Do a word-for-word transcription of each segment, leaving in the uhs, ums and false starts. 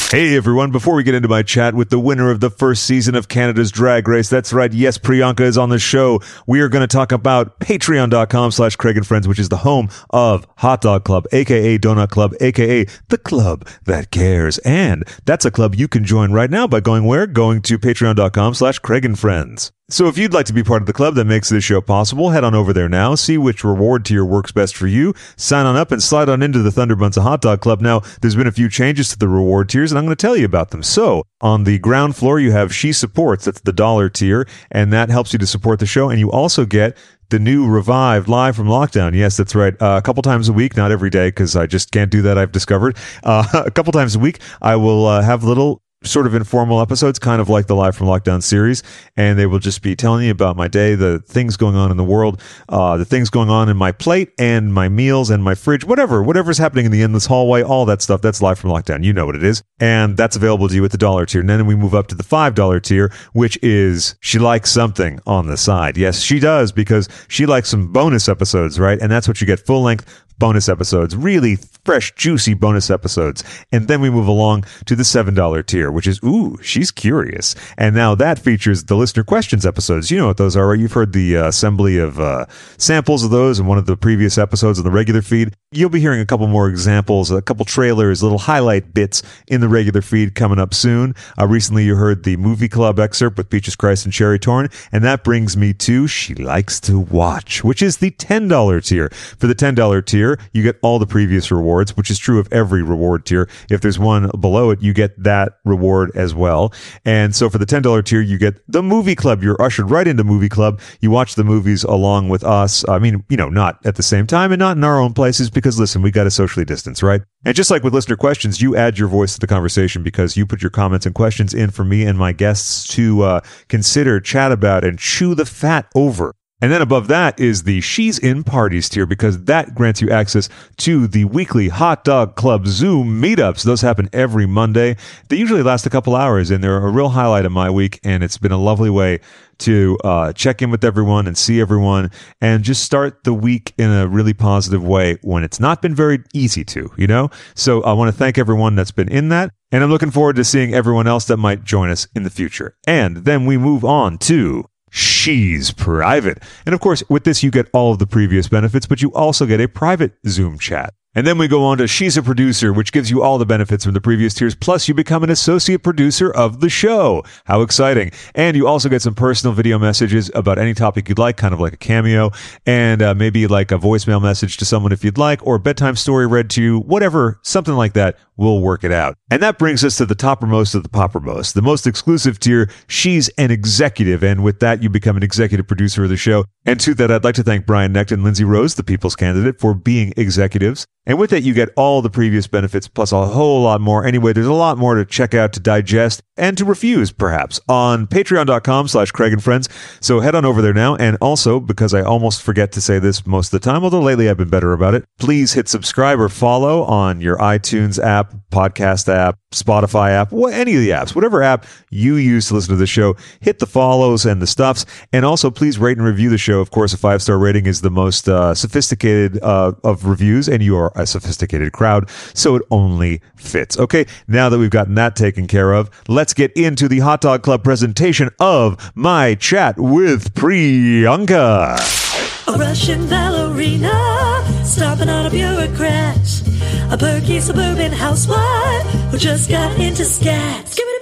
Hey everyone, before we get into my chat with the winner of the first season of Canada's Drag Race, that's right, yes, Priyanka is on the show. We are going to talk about patreon.com slash Craig and Friends, which is the home of Hot Dog Club, aka Donut Club, aka the club that cares. And that's a club you can join right now by going where? Going to patreon.com slash Craig and Friends. So if you'd like to be part of the club that makes this show possible, head on over there now, see which reward tier works best for you, sign on up, and slide on into the Thunderbuns of Hot Dog Club. Now, there's been a few changes to the reward tiers, and I'm going to tell you about them. So, on the ground floor, you have She Supports, that's the dollar tier, and that helps you to support the show, and you also get the new revived Live from Lockdown. Yes, that's right. Uh, a couple times a week, not every day, because I just can't do that, I've discovered. Uh, a couple times a week, I will uh, have little sort of informal episodes, kind of like the Live from Lockdown series, and they will just be telling you about my day, the things going on in the world, uh, the things going on in my plate and my meals and my fridge, whatever, whatever's happening in the endless hallway, all that stuff. That's Live from Lockdown. You know what it is. And that's available to you at the dollar tier. And then we move up to the five dollar tier, which is She Likes Something on the side. Yes, she does, because she likes some bonus episodes, right? And that's what you get, full length bonus episodes, really fresh, juicy bonus episodes. And then we move along to the seven dollar tier, which is, ooh, she's curious. And now that features the listener questions episodes. You know what those are, right? You've heard the uh, assembly of uh, samples of those in one of the previous episodes on the regular feed. You'll be hearing a couple more examples, a couple trailers, little highlight bits in the regular feed coming up soon. Uh, recently, you heard the Movie Club excerpt with Peaches Christ and Cherry Torn. And that brings me to She Likes to Watch, which is the ten dollar tier. For the ten dollar tier, you get all the previous rewards, which is true of every reward tier. If there's one below it, you get that reward as well. And so for the ten dollar tier, you get the Movie Club. You're ushered right into Movie Club. You watch the movies along with us. I mean, you know, not at the same time and not in our own places, because listen, we got to socially distance, right? And just like with listener questions, you add your voice to the conversation because you put your comments and questions in for me and my guests to uh, consider, chat about, and chew the fat over. And then above that is the She's in Parties tier, because that grants you access to the weekly Hot Dog Club Zoom meetups. Those happen every Monday. They usually last a couple hours, and they're a real highlight of my week, and it's been a lovely way to uh, check in with everyone and see everyone and just start the week in a really positive way when it's not been very easy to, you know? So I want to thank everyone that's been in that, and I'm looking forward to seeing everyone else that might join us in the future. And then we move on to She's Private. And of course, with this, you get all of the previous benefits, but you also get a private Zoom chat. And then we go on to She's a Producer, which gives you all the benefits from the previous tiers, plus you become an associate producer of the show. How exciting. And you also get some personal video messages about any topic you'd like, kind of like a cameo, and uh, maybe like a voicemail message to someone if you'd like, or a bedtime story read to you, whatever, something like that. We'll work it out. And that brings us to the toppermost of the poppermost, the most exclusive tier. She's an executive, and with that, you become an executive producer of the show. And to that, I'd like to thank Brian Necht and Lindsay Rose, the People's Candidate, for being executives. And with that, you get all the previous benefits plus a whole lot more. Anyway, there's a lot more to check out, to digest, and to refuse, perhaps, on patreon.com slash Craig and Friends. So head on over there now. And also, because I almost forget to say this most of the time, although lately I've been better about it, please hit subscribe or follow on your iTunes app, podcast app, Spotify app, wh- any of the apps, whatever app you use to listen to the show. Hit the follows and the stuffs. And also, please rate and review the show. Of course, a five-star rating is the most uh, sophisticated uh, of reviews, and you are a sophisticated crowd, so it only fits. Okay, now that we've gotten that taken care of, let's get into the Hot Dog Club presentation of my chat with Priyanka. A Russian ballerina, stomping on a bureaucrat, a perky suburban housewife who just got into scat.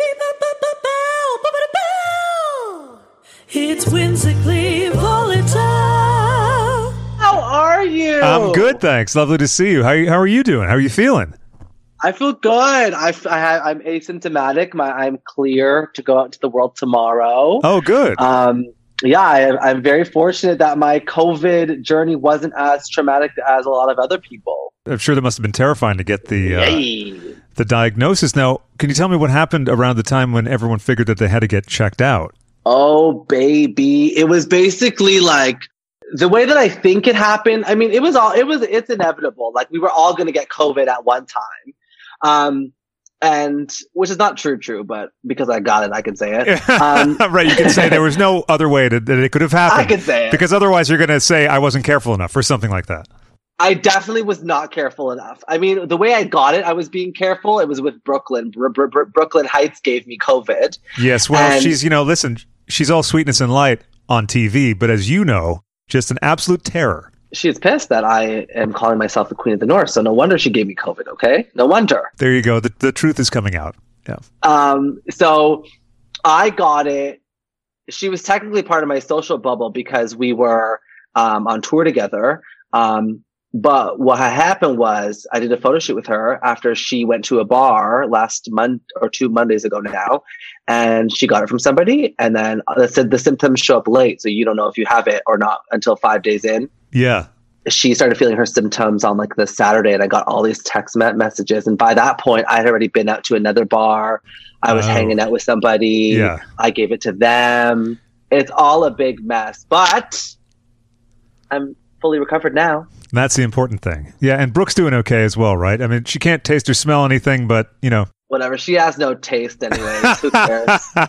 It's whimsically volatile. How are you? I'm good, thanks. Lovely to see you. How, how are you doing? How are you feeling? I feel good. I, I have, I'm asymptomatic. My, I'm clear to go out into the world tomorrow. Oh, good. Um, yeah, I, I'm very fortunate that my COVID journey wasn't as traumatic as a lot of other people. I'm sure that must have been terrifying to get the uh, Yay. the diagnosis. Now, can you tell me what happened around the time when everyone figured that they had to get checked out? Oh, baby. It was basically like the way that I think it happened. I mean, it was all, it was, it's inevitable. Like we were all going to get COVID at one time. Um, and which is not true, true, but because I got it, I can say it. Um, right. You can say there was no other way to, that it could have happened. I could say it. Because otherwise you're going to say I wasn't careful enough or something like that. I definitely was not careful enough. I mean, the way I got it, I was being careful. It was with Brooklyn. Br- Br- Br- Brooklyn Heights gave me COVID. Yes, well, And- she's, you know, listen, she's all sweetness and light on T V, but as you know, just an absolute terror. She's pissed that I am calling myself the Queen of the North, so no wonder she gave me COVID, okay? No wonder. There you go. The, the truth is coming out. Yeah. Um, so I got it. She was technically part of my social bubble because we were um, on tour together. Um, but what had happened was I did a photo shoot with her after she went to a bar last month or two Mondays ago now, and she got it from somebody. And then they said the symptoms show up late, so you don't know if you have it or not until five days in. Yeah. She started feeling her symptoms on like the Saturday, and I got all these text me- messages. And by that point, I had already been out to another bar. I was Oh. hanging out with somebody. Yeah. I gave it to them. It's all a big mess, but I'm fully recovered now. That's the important thing. Yeah, and Brooke's doing okay as well, right? I mean, she can't taste or smell anything, but, you know. Whatever. She has no taste anyways. Who cares? uh,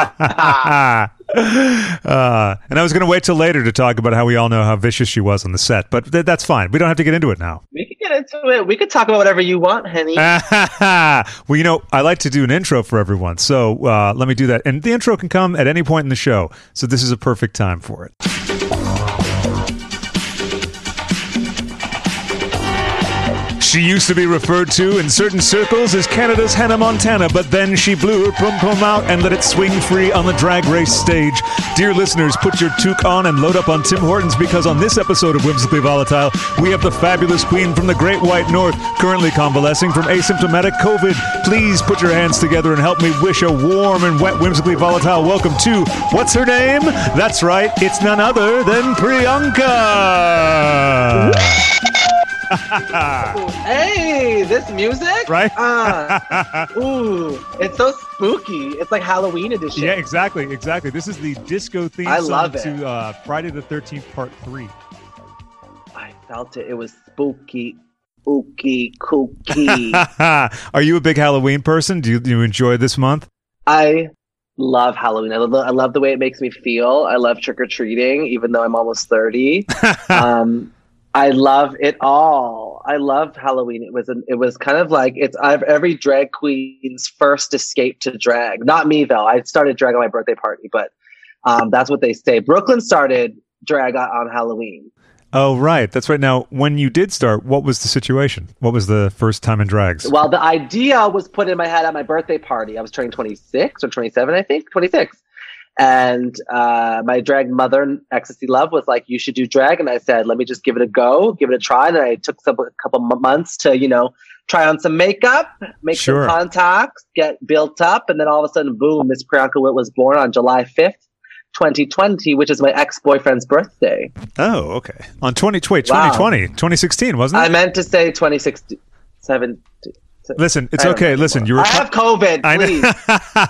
and I was going to wait till later to talk about how we all know how vicious she was on the set, but th- that's fine. We don't have to get into it now. We can get into it. We could talk about whatever you want, honey. Well, you know, I like to do an intro for everyone, so uh, let me do that. And the intro can come at any point in the show, so this is a perfect time for it. She used to be referred to in certain circles as Canada's Hannah Montana, but then she blew her pum-pum out and let it swing free on the Drag Race stage. Dear listeners, put your toque on and load up on Tim Hortons, because on this episode of Whimsically Volatile, we have the fabulous queen from the Great White North, currently convalescing from asymptomatic COVID. Please put your hands together and help me wish a warm and wet Whimsically Volatile welcome to, what's her name? That's right, it's none other than Priyanka! Hey, this music? Right? Uh, ooh, it's so spooky. It's like Halloween edition. Yeah, exactly, exactly. This is the disco theme I song love it. to uh, Friday the thirteenth Part three. I felt it. It was spooky, ooky, kooky. Are you a big Halloween person? Do you, do you enjoy this month? I love Halloween. I love, I love the way it makes me feel. I love trick-or-treating, even though I'm almost thirty. um, I love it all. I love Halloween. It was an, it was kind of like it's I've, every drag queen's first escape to drag. Not me though. I started drag on my birthday party, but um, that's what they say. Brooklyn started drag on, on Halloween. Oh, right. That's right. Now, when you did start, what was the situation? What was the first time in drags? Well, the idea was put in my head at my birthday party. I was turning twenty-six or twenty-seven, I think, twenty-six. And uh, my drag mother, Ecstasy Love, was like, you should do drag. And I said, let me just give it a go, give it a try. And I took some, a couple months to, you know, try on some makeup, make Sure. some contacts, get built up. And then all of a sudden, boom, Miss Priyanka Witt was born on July fifth, twenty twenty, which is my ex-boyfriend's birthday. Oh, okay. On twenty, wait, Wow. twenty twenty, twenty sixteen, wasn't it? I meant to say twenty sixteen, seventeen. Listen, it's I don't okay. know Listen, you anymore. were. I have COVID, I please. know.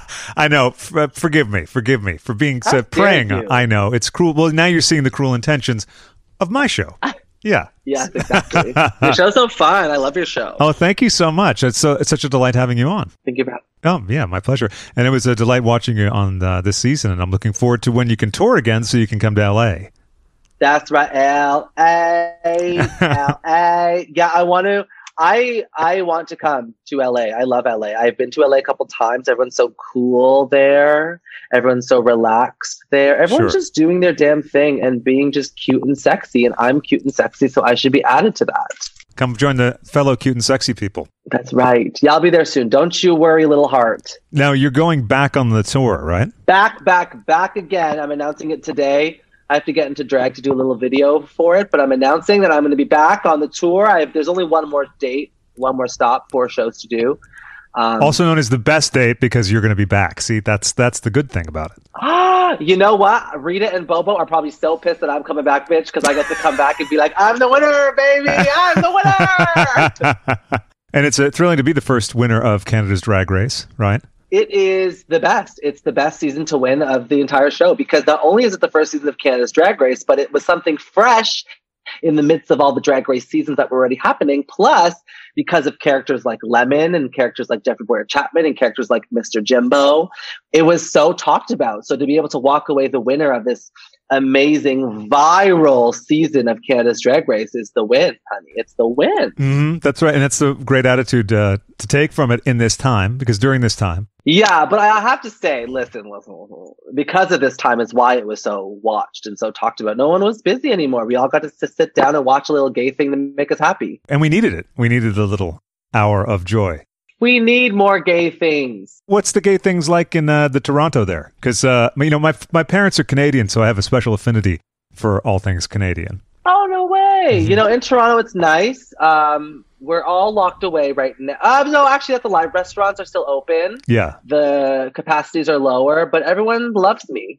I know. F- uh, forgive me. Forgive me for being How so dare praying. you. I know it's cruel. Well, now you're seeing the cruel intentions of my show. Yeah. Yes, exactly. Your show's so fun. I love your show. Oh, thank you so much. It's so it's such a delight having you on. Thank you for Oh, yeah, my pleasure. And it was a delight watching you on uh, this season, and I'm looking forward to when you can tour again, so you can come to L A. That's right. L A. L A. Yeah, I want to. I I want to come to L A. I love L A. I've been to L A a couple times. Everyone's so cool there. Everyone's so relaxed there. Everyone's Sure. just doing their damn thing and being just cute and sexy. And I'm cute and sexy, so I should be added to that. Come join the fellow cute and sexy people. That's right. Yeah, I'll be there soon. Don't you worry, little heart. Now, you're going back on the tour, right? Back, back, back again. I'm announcing it today. I have to get into drag to do a little video for it, but I'm announcing that I'm going to be back on the tour. I have, there's only one more date, one more stop, four shows to do. Um, Also known as the best date, because you're going to be back. See, that's that's the good thing about it. ah, you know what? Rita and Bobo are probably so pissed that I'm coming back, bitch, because I get to come back and be like, I'm the winner, baby! I'm the winner! And it's uh, thrilling to be the first winner of Canada's Drag Race, right? It is the best. It's the best season to win of the entire show, because not only is it the first season of Canada's Drag Race, but it was something fresh in the midst of all the Drag Race seasons that were already happening. Plus, because of characters like Lemon and characters like Jeffrey Boyer Chapman and characters like Mister Jimbo, it was so talked about. So to be able to walk away the winner of this amazing viral season of Canada's Drag Race is the win, honey. It's the win. Mm-hmm, that's right. And that's a great attitude uh, to take from it in this time, because during this time. Yeah, but I have to say, listen, listen, listen. Because of this time is why it was so watched and so talked about. No one was busy anymore. We all got to sit down and watch a little gay thing to make us happy. And we needed it. We needed a little hour of joy. We need more gay things. What's the gay things like in uh, the Toronto there? Because, uh, you know, my my parents are Canadian, so I have a special affinity for all things Canadian. Oh, no way. Mm-hmm. You know, in Toronto, it's nice. Um, we're all locked away right now. Um, no, actually, at the live restaurants are still open. Yeah. The capacities are lower, but everyone loves me.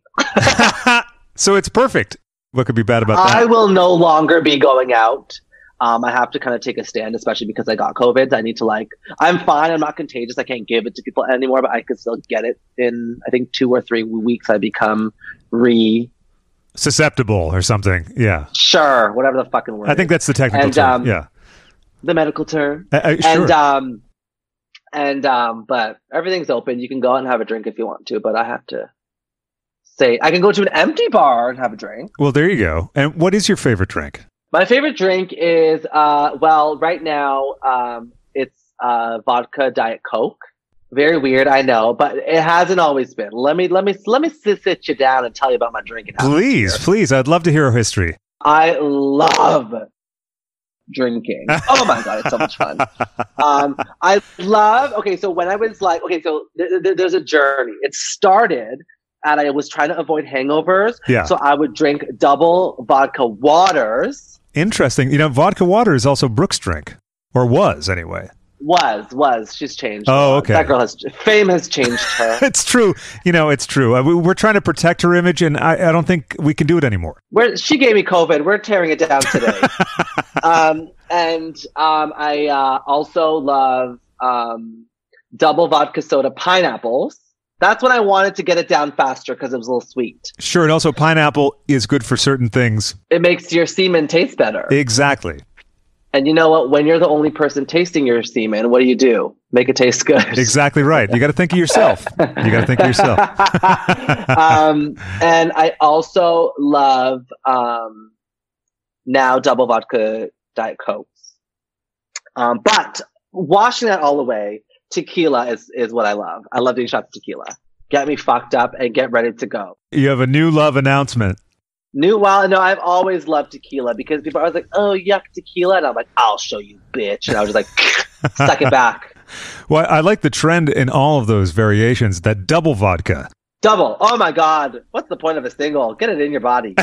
So it's perfect. What could be bad about that? I will no longer be going out. Um, I have to kind of take a stand, especially because I got COVID. I need to like, I'm fine. I'm not contagious. I can't give it to people anymore, but I could still get it in, I think, two or three weeks. I become re susceptible or something. Yeah. Sure. Whatever the fucking word. I think that's the technical and, term. Um, yeah. The medical term. Uh, uh, sure. And, um, and, um, but everything's open. You can go out and have a drink if you want to, but I have to say, I can go to an empty bar and have a drink. Well, there you go. And what is your favorite drink? My favorite drink is, uh, well, right now, um, it's uh, vodka Diet Coke. Very weird, I know, but it hasn't always been. Let me, let me, let me sit, sit you down and tell you about my drinking habits. Please, please, I'd love to hear a history. I love drinking. Oh my god, it's so much fun. Um, I love. Okay, so when I was like, okay, so th- th- there's a journey. It started. And I was trying to avoid hangovers. Yeah. So I would drink double vodka waters. Interesting. You know, vodka water is also Brooke's drink. Or was, anyway. Was, was. She's changed. Oh, okay. That girl has, fame has changed her. It's true. You know, it's true. Uh, we, we're trying to protect her image, and I, I don't think we can do it anymore. We're, she gave me COVID. We're tearing it down today. um, and um, I uh, also love um, double vodka soda pineapples. That's when I wanted to get it down faster because it was a little sweet. Sure, and also pineapple is good for certain things. It makes your semen taste better. Exactly. And you know what? When you're the only person tasting your semen, what do you do? Make it taste good. Exactly right. You got to think of yourself. You got to think of yourself. um, and I also love um, now double vodka Diet Cokes. Um, but washing that all away, tequila is, is what I love. I love doing shots of tequila. Get me fucked up and get ready to go. You have a new love announcement. New, well, no, I've always loved tequila because people are always like, oh, yuck, tequila. And I'm like, I'll show you, bitch. And I was just like, suck it back. Well, I like the trend in all of those variations, that double vodka. Double. Oh, my God. What's the point of a single? Get it in your body.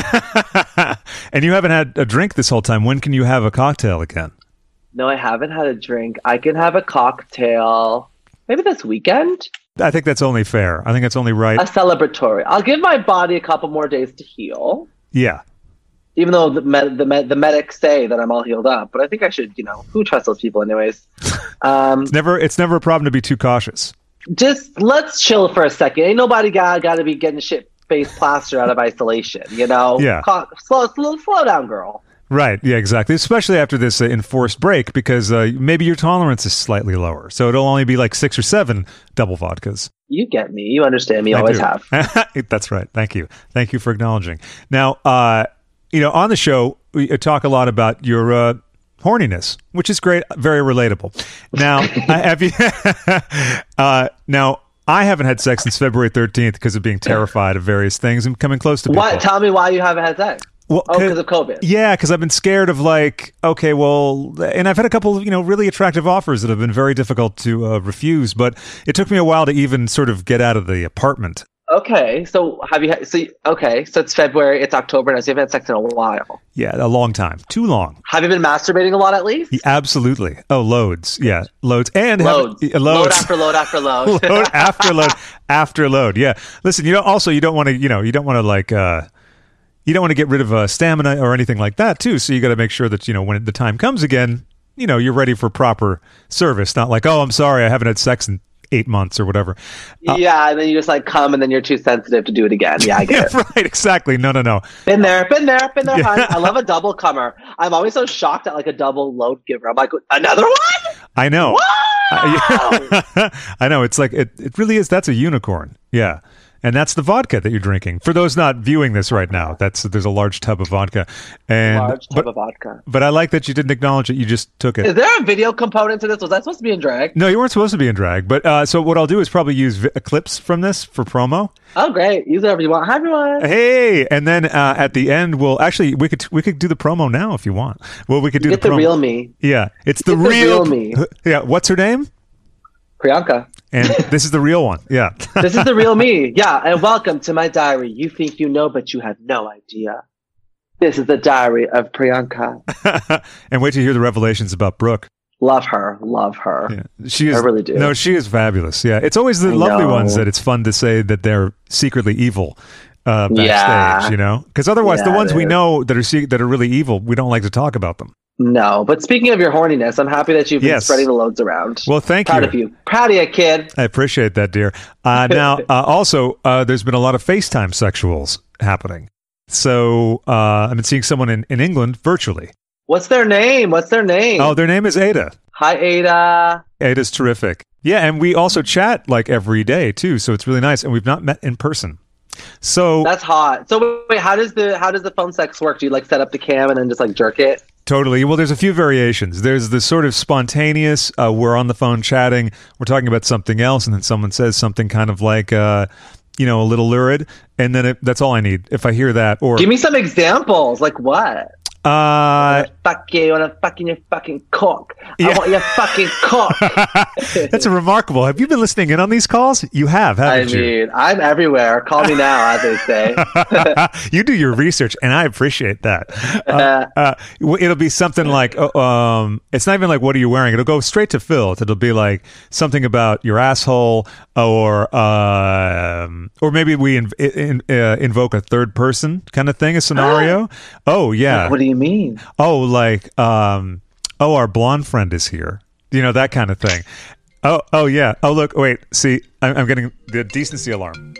And you haven't had a drink this whole time. When can you have a cocktail again? No, I haven't had a drink. I can have a cocktail maybe this weekend. I think that's only fair. I think that's only right. A celebratory. I'll give my body a couple more days to heal. Yeah. Even though the med- the, med- the medics say that I'm all healed up, but I think I should, you know, who trusts those people anyways? Um, it's never it's never a problem to be too cautious. Just let's chill for a second. Ain't nobody got got to be getting shit face plastered out of isolation, you know? Yeah. Co- slow, slow, slow down, girl. Right. Yeah, exactly. Especially after this uh, enforced break, because uh, maybe your tolerance is slightly lower. So it'll only be like six or seven double vodkas. You get me. You understand me. You I always do. have. That's right. Thank you. Thank you for acknowledging. Now, uh, you know, on the show, we talk a lot about your uh, horniness, which is great, very relatable. Now, I have you? uh, now, I haven't had sex since February thirteenth because of being terrified of various things and coming close to people. What? Tell me why you haven't had sex. Well, oh, because of COVID. Yeah, because I've been scared of like, okay, well, and I've had a couple of, you know, really attractive offers that have been very difficult to uh, refuse, but it took me a while to even sort of get out of the apartment. Okay, so have you? Had, so you, okay, so it's February, it's October now, so you haven't had sex in a while. Yeah, a long time, too long. Have you been masturbating a lot at least? Yeah, absolutely. Oh, loads. Yeah, loads and loads. Have, uh, loads. Load after load after load. Load after load after load. Yeah. Listen, you know, also you don't want to, you know, you don't want to like. uh You don't want to get rid of uh, stamina or anything like that, too. So you got to make sure that, you know, when the time comes again, you know, you're ready for proper service. Not like, oh, I'm sorry, I haven't had sex in eight months or whatever. Uh, yeah, and then you just like come and then you're too sensitive to do it again. Yeah, I get yeah, it. Right, exactly. No, no, no. Been there, been there, been there, yeah. Hon. I love a double comer. I'm always so shocked at like a double load giver. I'm like, another one? I know. Wow! I, I know. It's like, it, it really is. That's a unicorn. Yeah. and that's the vodka that you're drinking. For those not viewing this right now, that's there's a large tub of vodka, and Large tub but, of vodka. but I like that you didn't acknowledge it. You just took it. Is there a video component to this? Was I supposed to be in drag? No, you weren't supposed to be in drag. But uh, so what I'll do is probably use vi- clips from this for promo. Oh, great. Use whatever you want. Hi, everyone. Hey, and then uh, at the end, we'll actually we could we could do the promo now if you want. Well, we could do Get the, the promo. real me. Yeah, it's the Get the real, real me. Yeah, what's her name? Priyanka. And this is the real one. Yeah. This is the real me. Yeah, and welcome to my diary. You think you know, but you have no idea. This is the diary of Priyanka. And wait to hear the revelations about Brooke. Love her. Love her. Yeah. She is, I really do. No, she is fabulous. Yeah, it's always the I lovely know. ones that it's fun to say that they're secretly evil uh, backstage. Yeah. You know, because otherwise, the Yeah, ones it we is. know that are se- that are really evil, we don't like to talk about them. No, but speaking of your horniness, I'm happy that you've been Yes. spreading the loads around. Well, thank Proud you. of you. Proud of you, kid. I appreciate that, dear. Uh, now, uh, also, uh, there's been a lot of FaceTime sexuals happening. So uh, I've been seeing someone in, in England virtually. What's their name? What's their name? Oh, their name is Ada. Hi, Ada. Ada's terrific. Yeah, and we also chat like every day too, so it's really nice. And we've not met in person. So That's hot. So wait, how does the how does the phone sex work? Do you like set up the cam and then just like jerk it? totally. Well, there's a few variations. There's the sort of spontaneous. Uh, we're on the phone chatting. We're talking about something else, and then someone says something kind of like, uh, you know, a little lurid, and then it, that's all I need. If I hear that, or Give me some examples. Like what? uh, Fuck you. I want to fuck in your fucking cock. Yeah. I want your fucking cock. that's a remarkable. Have you been listening in on these calls? You have, I haven't you? mean, I'm everywhere. Call me now, as they say. You do your research, and I appreciate that. Uh, uh, w- it'll be something like, uh, um, it's not even like, what are you wearing? It'll go straight to Phil. It'll be like something about your asshole, or um, or maybe we inv- in, uh, invoke a third person kind of thing, a scenario. Oh, yeah. What do you mean? Oh, like, um, oh, our blonde friend is here. You know, that kind of thing. Oh, oh, yeah. Oh, look, wait. See, I'm, I'm getting the decency alarm.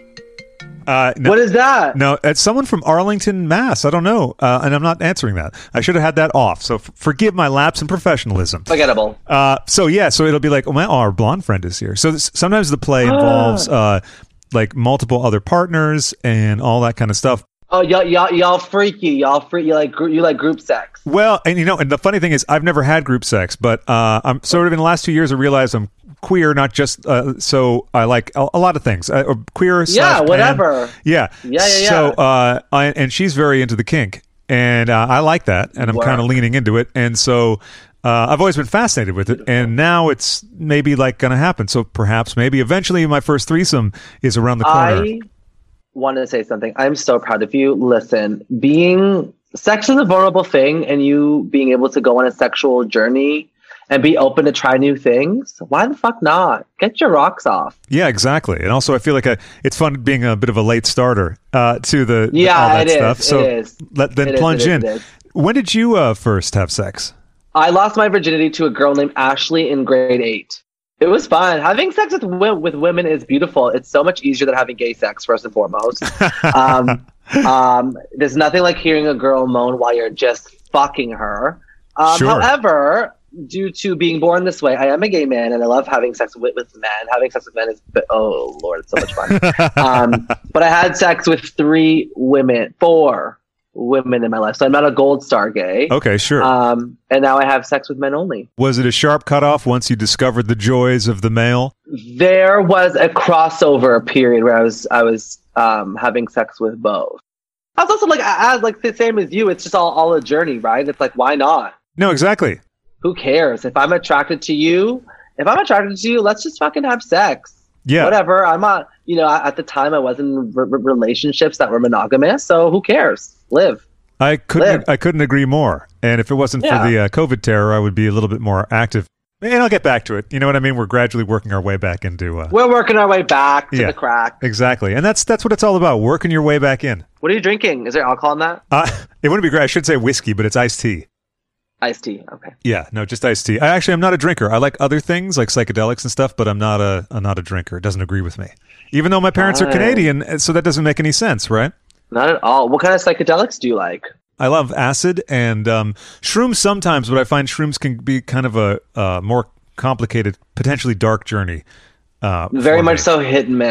Uh, no, What is that? no, it's someone from Arlington, Mass. I don't know, uh, and I'm not answering that. I should have had that off. So f- forgive my lapse in professionalism. Forgettable. Uh, so yeah, so it'll be like, oh, my, oh, our blonde friend is here. So this, sometimes the play involves uh, like multiple other partners and all that kind of stuff. Oh, y'all, y'all, y'all freaky. Y'all freak. You like, gr- you like group sex. Well, and you know, and the funny thing is, I've never had group sex, but uh, I'm sort of in the last two years, I realized I'm queer, not just uh, so I like a, a lot of things. Uh, or queer, slash Yeah, pan. whatever. Yeah, Yeah, yeah, yeah. So, uh, I, and she's very into the kink, and uh, I like that, and I'm Work. kind of leaning into it, and so. Uh, I've always been fascinated with it, and now it's maybe like going to happen. So perhaps, maybe eventually, my first threesome is around the corner. I want to say something. I'm so proud of you. Listen, being sex is a vulnerable thing, and you being able to go on a sexual journey and be open to try new things. Why the fuck not? Get your rocks off. Yeah, exactly. And also, I feel like I, it's fun being a bit of a late starter uh, to the, the Yeah, all that it is. stuff. So It is. let then It is, plunge it is, in. it is. When did you uh, first have sex? I lost my virginity to a girl named Ashley in grade eight. It was fun. Having sex with wo- with women is beautiful. It's so much easier than having gay sex, first and foremost. um, um, there's nothing like hearing a girl moan while you're just fucking her. Um, Sure. However, due to being born this way, I am a gay man and I love having sex with, with men. Having sex with men is, oh Lord, it's so much fun. um, but I had sex with three women, four women in my life. So I'm not a gold star gay. Okay, sure. Um, and now I have sex with men only. Was it a sharp cutoff once you discovered the joys of the male? There was a crossover period where I was I was um, having sex with both. I was also like, I, I was like the same as you. It's just all, all a journey, right? It's like, why not? No, exactly. Who cares? If I'm attracted to you, if I'm attracted to you, let's just fucking have sex. Yeah. Whatever. I'm not, you know, at the time I was in re- re- relationships that were monogamous. So who cares? Live. I couldn't. Live. I couldn't agree more. And if it wasn't Yeah. for the uh, COVID terror, I would be a little bit more active. And I'll get back to it. You know what I mean? We're gradually working our way back into. Uh, We're working our way back to Yeah. the crack. exactly, and that's that's what it's all about. Working your way back in. What are you drinking? Is there alcohol in that? Uh, it wouldn't be great. I should say whiskey, but it's iced tea. Iced tea. Okay. Yeah, no, just iced tea. I actually am not a drinker. I like other things like psychedelics and stuff, but I'm not a I'm not a drinker. It doesn't agree with me. Even though my parents are Right. Canadian, so that doesn't make any sense, right? Not at all. What kind of psychedelics do you like? I love acid and um, shrooms sometimes, but I find shrooms can be kind of a uh, more complicated, potentially dark journey. Uh, Very for much me. so hit and miss.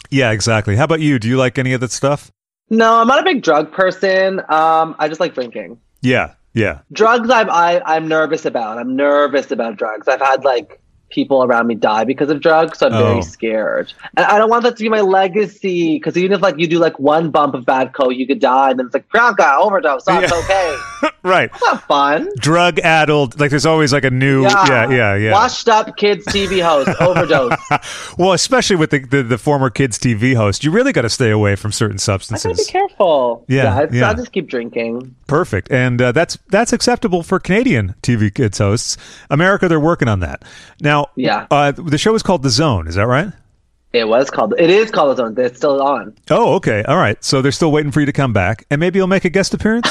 Yeah, exactly. How about you? Do you like any of that stuff? No, I'm not a big drug person. Um, I just like drinking. Yeah, yeah. Drugs, I'm I, I'm nervous about. I'm nervous about drugs. I've had like people around me die because of drugs, so I'm Oh. very scared. And I don't want that to be my legacy, because even if like you do like one bump of bad coke, you could die, and then it's like Priyanka overdose. So it's Yeah. okay. Right. It's not fun. Drug addled. Like there's always like a new. Yeah, yeah, yeah. Washed up kids T V host overdose. Well, especially with the, the the former kids T V host, you really got to stay away from certain I substances. gotta be careful. Yeah, I, yeah. I just keep drinking. Perfect, and uh, that's that's acceptable for Canadian T V kids hosts. America, they're working on that now. Yeah. uh, the show is called The Zone. Is that right? It was called. It is called The Zone. It's still on. Oh, okay, all right. So they're still waiting for you to come back, and maybe you'll make a guest appearance.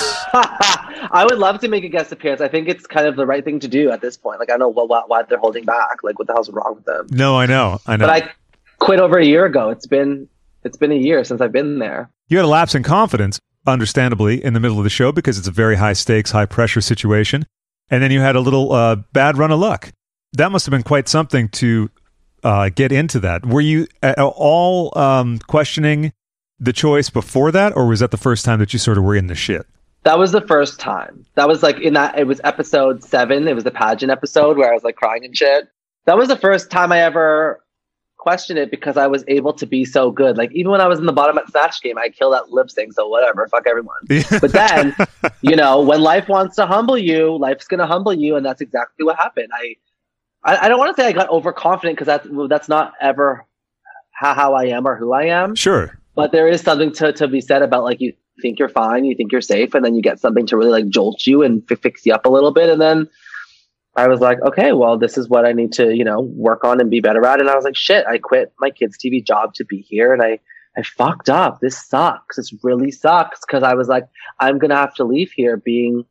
I would love to make a guest appearance. I think it's kind of the right thing to do at this point. Like I don't know what, what why they're holding back. Like what the hell's wrong with them? No, I know, I know. But I quit over a year ago. It's been it's been a year since I've been there. You had a lapse in confidence, understandably, in the middle of the show because it's a very high stakes, high pressure situation, and then you had a little uh, bad run of luck. That must have been quite something to uh, get into that. Were you at all um, questioning the choice before that, or was that the first time that you sort of were in the shit? That was the first time. That was like in that it was episode seven. It was the pageant episode where I was like crying and shit. That was the first time I ever questioned it because I was able to be so good. Like even when I was in the bottom at Snatch Game, I killed that lip sync. So whatever, fuck everyone. But then, you know, when life wants to humble you, life's gonna humble you, and that's exactly what happened. I, I, I don't want to say I got overconfident because that's that's not ever how, how I am or who I am. Sure. But there is something to to be said about like you think you're fine, you think you're safe, and then you get something to really like jolt you and f- fix you up a little bit, and then I was like, okay, well, this is what I need to, you know, work on and be better at. And I was like, shit, I quit my kids' T V job to be here, and I I fucked up. This sucks. This really sucks, because I was like, I'm gonna have to leave here being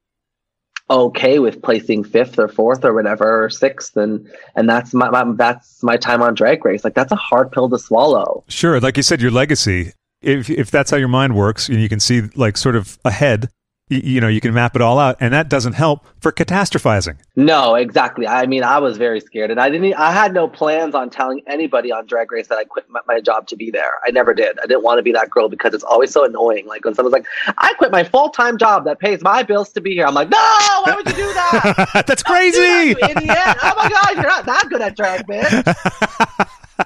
okay with placing fifth or fourth or whatever or sixth, and and that's my, my that's my time on Drag Race. Like that's a hard pill to swallow. Sure. Like you said, your legacy. If if that's how your mind works, and you can see like sort of ahead, you, you know, you can map it all out, and that doesn't help for catastrophizing. No, exactly. I mean, I was very scared, and I didn't. I had no plans on telling anybody on Drag Race that I quit my, my job to be there. I never did. I didn't want to be that girl because it's always so annoying. Like when someone's like, "I quit my full time job that pays my bills to be here," I'm like, "No, why would you do that? That's Don't crazy, do that, you idiot! Oh my god, you're not that good at drag, bitch."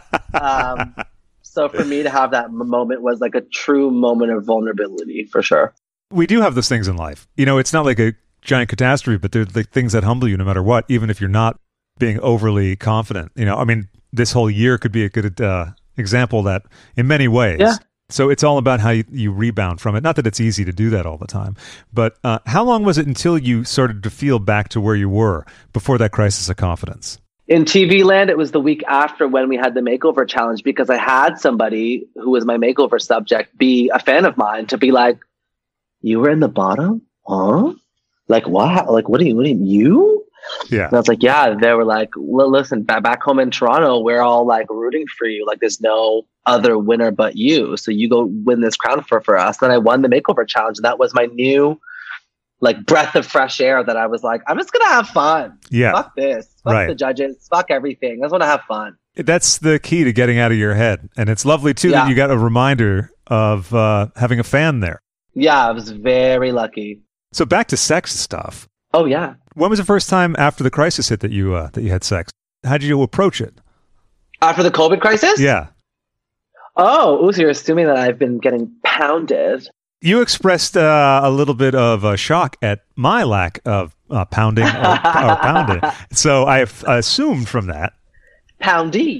um, so for me to have that m- moment was like a true moment of vulnerability, for sure. We do have those things in life. You know, it's not like a giant catastrophe, but they're like things that humble you no matter what, even if you're not being overly confident. You know, I mean, this whole year could be a good uh, example of that in many ways. Yeah. So it's all about how you, you rebound from it. Not that it's easy to do that all the time, but uh, how long was it until you started to feel back to where you were before that crisis of confidence? In T V land, it was the week after when we had the makeover challenge, because I had somebody who was my makeover subject be a fan of mine to be like, "You were in the bottom? Huh? Like what? Like what do you, what do you, you?" Yeah. And I was like, yeah. They were like, well, listen, back, back home in Toronto, we're all like rooting for you. Like there's no other winner but you. So you go win this crown for, for us. Then I won the makeover challenge. And that was my new like breath of fresh air that I was like, I'm just going to have fun. Yeah. Fuck this. Fuck Right. the judges. Fuck everything. I just want to have fun. That's the key to getting out of your head. And it's lovely, too, Yeah. that you got a reminder of uh, having a fan there. Yeah, I was very lucky. So back to sex stuff. Oh, yeah. When was the first time after the crisis hit that you uh, that you had sex? How did you approach it? After the COVID crisis? Yeah. Oh, ooh, so you're assuming that I've been getting pounded. You expressed uh, a little bit of uh, shock at my lack of uh, pounding or, or pounding. So I f- assumed from that. Poundy.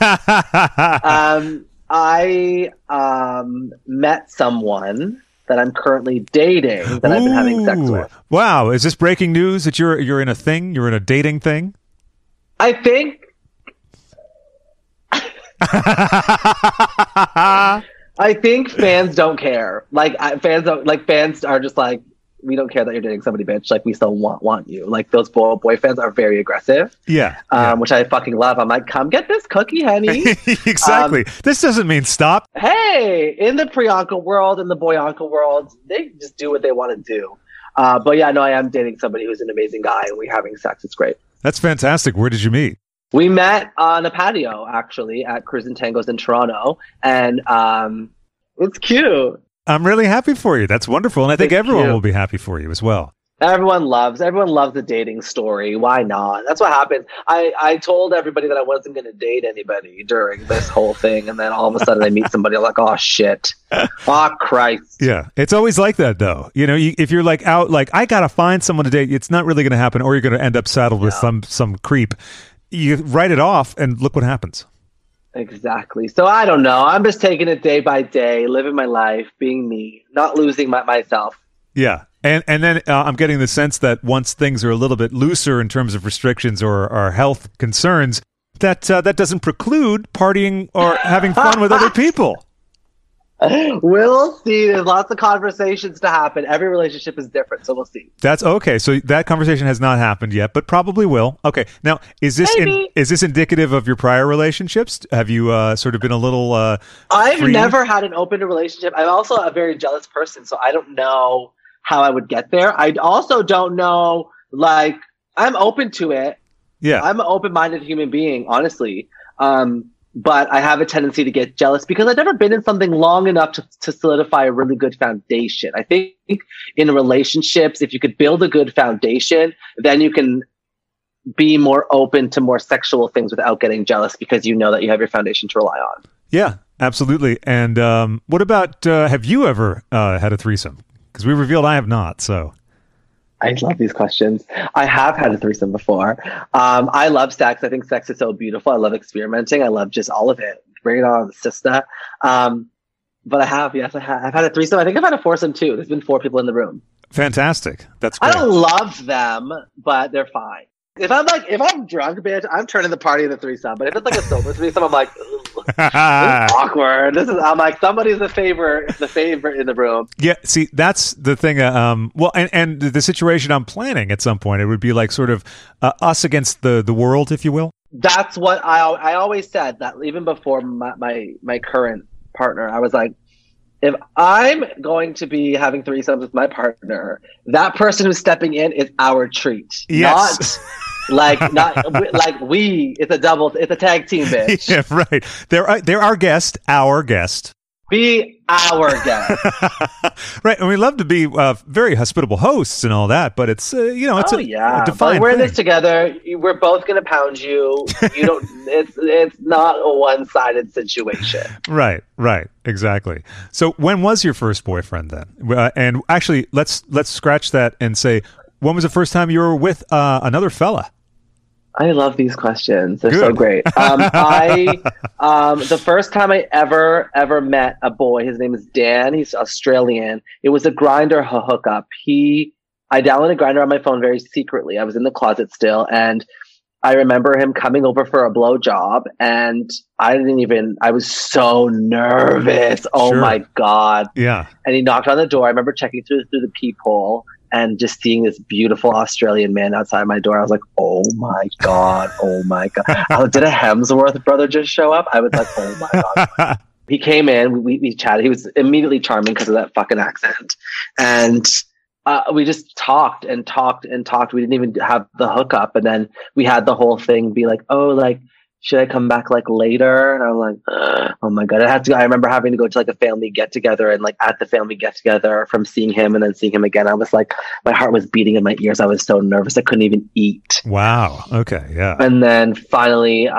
um, I um, met someone that I'm currently dating that I've been having sex Ooh. with. Wow. Is this breaking news that you're you're in a thing? You're in a dating thing? I think I think fans don't care. Like I, fans don't like fans are just like, we don't care that you're dating somebody, bitch. Like we still want want you. Like those boy, boy fans are very aggressive. Yeah. Um, yeah. which I fucking love. I'm like, come get this cookie, honey. Exactly. Um, this doesn't mean stop. Hey, in the Priyanka world, in the Boyanka world, they just do what they want to do. Uh, but yeah, no, I am dating somebody who's an amazing guy, and we're having sex. It's great. That's fantastic. Where did you meet? We met on a patio, actually, at Cruise and Tangos in Toronto, and um, it's cute. I'm really happy for you. That's wonderful, and I think It's everyone cute. will be happy for you as well. Everyone loves, everyone loves a dating story. Why not? That's what happened. I, I told everybody that I wasn't going to date anybody during this whole thing, and then all of a sudden I meet somebody. I'm like, oh shit, oh Christ. Yeah, it's always like that, though. You know, you, if you're like out, like I gotta find someone to date, it's not really going to happen, or you're going to end up saddled with Yeah. some some creep. You write it off, and look what happens. Exactly. So I don't know. I'm just taking it day by day, living my life, being me, not losing my, myself. Yeah. And and then uh, I'm getting the sense that once things are a little bit looser in terms of restrictions or, or health concerns, that uh, that doesn't preclude partying or having fun with other people. We'll see. There's lots of conversations to happen. Every relationship is different, so we'll see. That's okay. So that conversation has not happened yet, but probably will. Okay. Now, is this in, Maybe. is this indicative of your prior relationships? Have you uh, sort of been a little? Uh, I've free? never had an open relationship. I'm also a very jealous person, so I don't know how I would get there. I also don't know, like, I'm open to it. Yeah. I'm an open-minded human being, honestly. Um, but I have a tendency to get jealous because I've never been in something long enough to, to solidify a really good foundation. I think in relationships, if you could build a good foundation, then you can be more open to more sexual things without getting jealous because you know that you have your foundation to rely on. Yeah, absolutely. And um, what about, uh, have you ever uh, had a threesome? Because we revealed I have not, so. I love these questions. I have had a threesome before. Um, I love sex. I think sex is so beautiful. I love experimenting. I love just all of it. Bring it on, sister. Um, but I have, yes, I have. I've had a threesome. I think I've had a foursome too. There's been four people in the room. Fantastic. That's I great. don't love them, but they're fine. If I'm like, if I'm drunk, bitch, I'm turning the party into threesome. But if it's like a sober threesome, I'm like, ugh, this is awkward. This is, I'm like, somebody's the favorite, the favorite in the room. Yeah, see, that's the thing. Uh, um, well, and, and the situation I'm planning at some point, it would be like sort of uh, us against the, the world, if you will. That's what I I always said, that even before my, my, my current partner, I was like, if I'm going to be having threesomes with my partner, that person who's stepping in is our treat. Yes. Not like not like we. It's a double. It's a tag team, bitch. Yeah, right. They're uh, they're our guest, our guest. Be our guest. Right, and we love to be uh, very hospitable hosts and all that, but it's uh, you know it's oh a, yeah, a defined but we're in thing. this together. We're both gonna pound you. You don't. It's it's not a one sided situation. Right, right, exactly. So when was your first boyfriend then? Uh, and actually, let's let's scratch that and say, when was the first time you were with uh, another fella? I love these questions. They're Good. so great. Um, I um, the first time I ever ever met a boy, his name is Dan. He's Australian. It was a Grindr hookup. He, I downloaded Grindr on my phone very secretly. I was in the closet still, and I remember him coming over for a blowjob, and I didn't even. I was so nervous. Oh Sure. my god! Yeah. And he knocked on the door. I remember checking through through the peephole and just seeing this beautiful Australian man outside my door. I was like, oh my God, oh my God. Oh, did a Hemsworth brother just show up? I was like, oh my God. He came in, we, we chatted. He was immediately charming because of that fucking accent. And uh, we just talked and talked and talked. We didn't even have the hookup. And then we had the whole thing be like, oh, like, should I come back like later? And I'm like, ugh, oh my God. I had to, I remember having to go to like a family get together, and like at the family get together from seeing him and then seeing him again, I was like, my heart was beating in my ears. I was so nervous. I couldn't even eat. Wow. Okay. Yeah. And then finally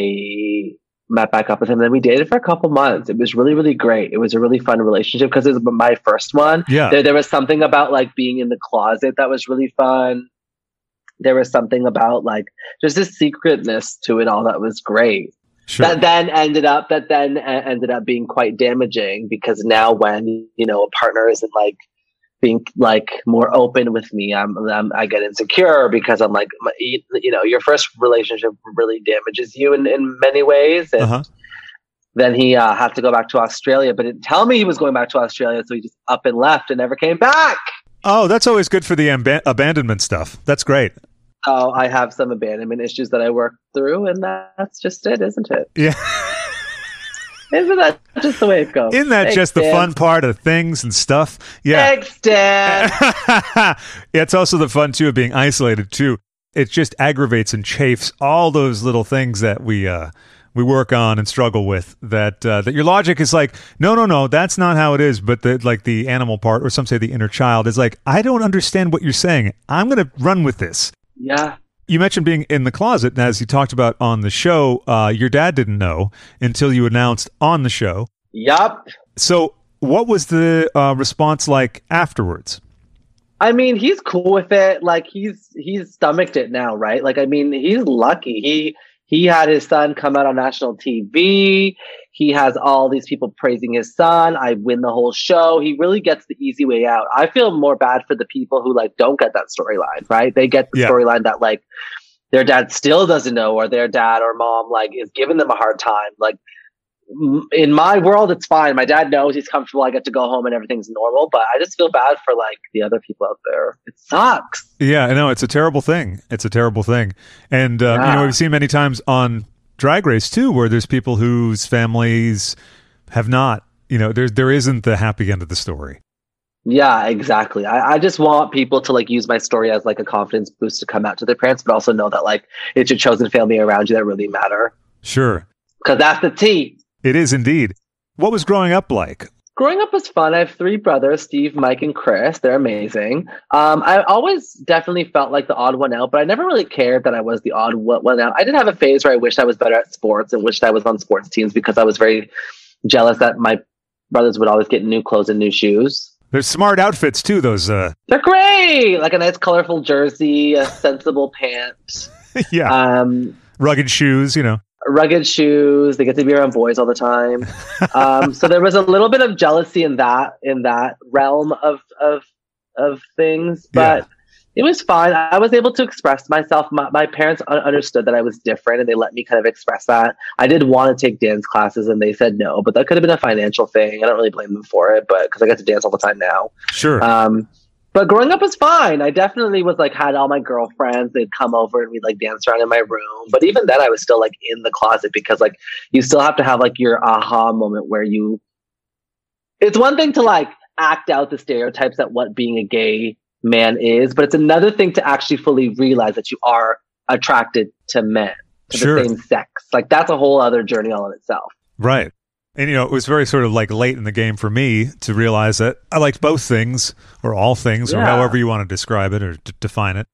I met back up with him. And then we dated for a couple months. It was really, really great. It was a really fun relationship because it was my first one. Yeah. There, there was something about like being in the closet that was really fun. There was something about like just this secretness to it all that was great. Sure. That then ended up that then uh, ended up being quite damaging, because now when you know a partner isn't like being like more open with me, I'm, I'm I get insecure because I'm like, you know, your first relationship really damages you in, in many ways. And Uh-huh. then he uh, had to go back to Australia, but didn't tell me he was going back to Australia, so he just up and left and never came back. Oh, that's always good for the ab- abandonment stuff. That's great. So I have some abandonment issues that I worked through, and that's just it, isn't it? Yeah. Isn't that just the way it goes? Isn't that Thanks, just the Dan. fun part of things and stuff? Yeah. Thanks, Dan. Yeah, it's also the fun too of being isolated too. it just aggravates and chafes all those little things that we uh, we work on and struggle with. That uh, that your logic is like, no, no, no, that's not how it is. But the like the animal part, or some say the inner child, is like, I don't understand what you're saying. I'm going to run with this. Yeah. You mentioned being in the closet, and as you talked about on the show, uh, your dad didn't know until you announced on the show. Yup. So what was the uh, response like afterwards? I mean, he's cool with it. Like, he's he's stomached it now, right? Like, I mean, he's lucky. He he had his son come out on national T V. He has all these people praising his son. I win the whole show. He really gets the easy way out. I feel more bad for the people who, like, don't get that storyline, right? They get the Yeah. storyline that, like, their dad still doesn't know, or their dad or mom, like, is giving them a hard time. Like, m- in my world, it's fine. My dad knows he's comfortable. I get to go home and everything's normal. But I just feel bad for, like, the other people out there. It sucks. Yeah, I know. It's a terrible thing. It's a terrible thing. And, uh, you Yeah. know, we've seen many times on Drag Race, too, where there's people whose families have not, you know, there, there isn't the happy end of the story. Yeah, exactly. I, I just want people to, like, use my story as, like, a confidence boost to come out to their parents, but also know that, like, it's your chosen family around you that really matter. Sure. Because that's the T. It is indeed. What was growing up like? Growing up was fun. I have three brothers, Steve, Mike, and Chris. They're amazing. Um, I always definitely felt like the odd one out, but I never really cared that I was the odd one one out. I did have a phase where I wished I was better at sports and wished I was on sports teams because I was very jealous that my brothers would always get new clothes and new shoes. There's smart outfits, too, those, uh, They're great! Like a nice colorful jersey, a sensible pant, yeah, um, rugged shoes, you know. rugged shoes. They get to be around boys all the time. Um, so there was a little bit of jealousy in that in that realm of of of things, but it was fine. I was able to express myself. My, my parents un- understood that I was different, and they let me kind of express that. I did want to take dance classes, and they said no, but that could have been a financial thing. I don't really blame them for it, but because I get to dance all the time now. Sure. Um, but growing up was fine. I definitely was like, had all my girlfriends. They'd come over and we'd like dance around in my room. But even then I was still like in the closet because like you still have to have like your aha moment where you, it's one thing to like act out the stereotypes that what being a gay man is, but it's another thing to actually fully realize that you are attracted to men, to Sure. the same sex. Like that's a whole other journey all in itself. Right. And, you know, it was very sort of like late in the game for me to realize that I liked both things, or all things, or Yeah. however you want to describe it or d- define it.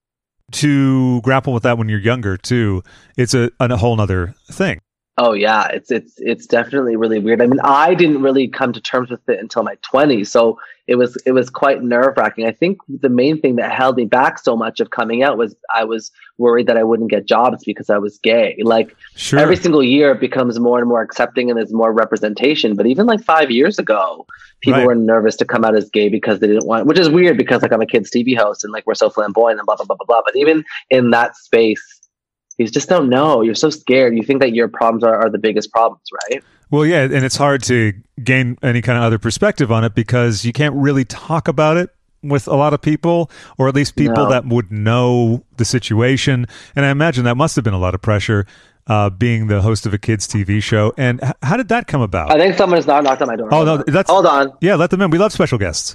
To grapple with that when you're younger, too, it's a, a whole nother thing. Oh yeah, it's it's it's definitely really weird. I mean, I didn't really come to terms with it until my twenties, so it was it was quite nerve wracking. I think the main thing that held me back so much of coming out was I was worried that I wouldn't get jobs because I was gay. Like Sure. every single year, it becomes more and more accepting and there's more representation. But even like five years ago, people Right. were nervous to come out as gay because they didn't want, which is weird because like I'm a Kids T V host and like we're so flamboyant and blah blah blah blah blah. But even in that space, you just don't know. You're so scared. You think that your problems are, are the biggest problems, right? Well, yeah, and it's hard to gain any kind of other perspective on it because you can't really talk about it with a lot of people, or at least people No. that would know the situation. And I imagine that must have been a lot of pressure, uh, being the host of a kids' T V show. And h- how did that come about? I think someone has not knocked on my door. Oh, Hold no, on. that's- Hold on. Yeah, let them in. We love special guests.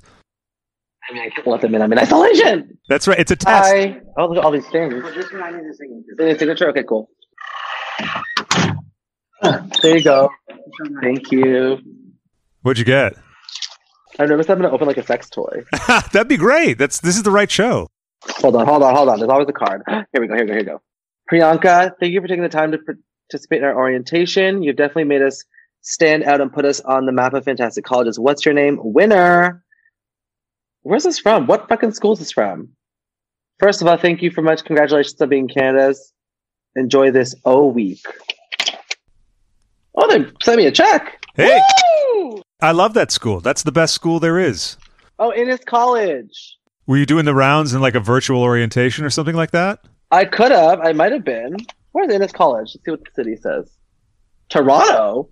I mean, I can't let them in. I'm in isolation. That's right. It's a test. Hi. Oh, look at all these things. Signature. Signature. Okay, cool. There you go. Thank you. What'd you get? I'm nervous I'm going to open like a sex toy. That'd be great. That's this is the right show. Hold on, hold on, hold on. There's always a card. Here we go, here we go, here we go. Priyanka, thank you for taking the time to participate in our orientation. You've definitely made us stand out and put us on the map of fantastic colleges. What's your name? Winner. Where's this from? What fucking school is this from? First of all, thank you for much. Congratulations on being Canada's. Enjoy this O week. Oh, they sent me a check. Hey. Woo! I love that school. That's the best school there is. Oh, Innis College. Were you doing the rounds in like a virtual orientation or something like that? I could have. I might have been. Where's Innis College? Let's see what the city says. Toronto.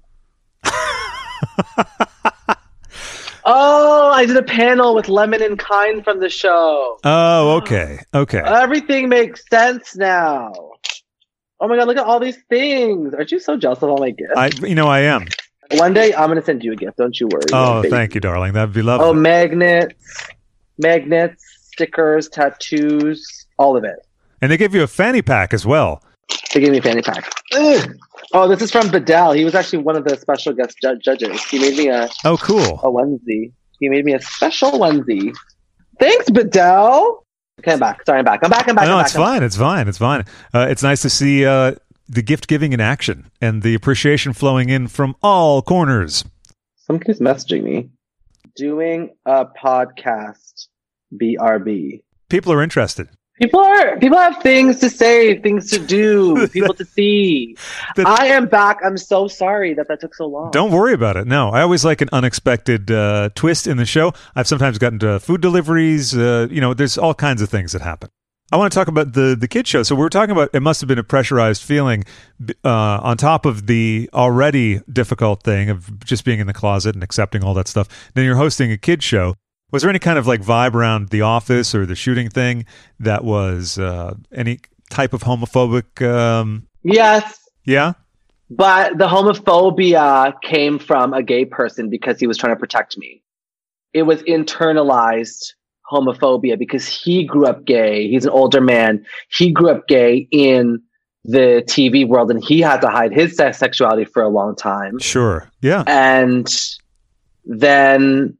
Oh, I did a panel with Lemon and Kind from the show. Oh, okay. Okay. Everything makes sense now. Oh my god, look at all these things. Aren't you so jealous of all my gifts? I you know I am. One day I'm going to send you a gift. Don't you worry. Oh, baby. thank you, darling. That'd be lovely. Oh, magnets, magnets, stickers, tattoos, all of it. And they gave you a fanny pack as well. They gave me a fanny pack. Ugh. Oh, this is from Bedell. He was actually one of the special guest ju- judges. He made me a oh cool a onesie. He made me a special onesie. Thanks, Bedell. Okay, I'm back. Sorry, I'm back. I'm back. I'm back. No, I'm it's back. fine. It's fine. It's fine. Uh, it's nice to see uh, the gift giving in action and the appreciation flowing in from all corners. Someone keeps messaging me. Doing a podcast. B R B. People are interested. People are people have things to say, things to do, people to see. I am back. I'm so sorry that that took so long. Don't worry about it. No, I always like an unexpected uh, twist in the show. I've sometimes gotten to food deliveries. Uh, you know, there's all kinds of things that happen. I want to talk about the the kid show. So we were talking about it must have been a pressurized feeling uh, on top of the already difficult thing of just being in the closet and accepting all that stuff. Then you're hosting a kid show. Was there any kind of like vibe around The Office or the shooting thing that was uh, any type of homophobic? Um... Yes. Yeah? But the homophobia came from a gay person because he was trying to protect me. It was internalized homophobia because he grew up gay. He's an older man. He grew up gay in the T V world and he had to hide his sex- sexuality for a long time. Sure. Yeah. And then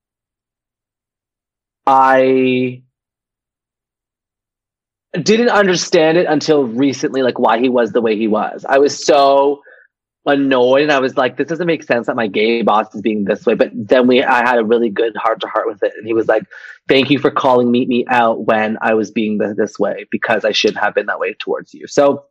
I didn't understand it until recently, like why he was the way he was. I was so annoyed and I was like, this doesn't make sense that my gay boss is being this way. But then we, I had a really good heart to heart with it. And he was like, thank you for calling me, me out when I was being the, this way because I shouldn't have been that way towards you. So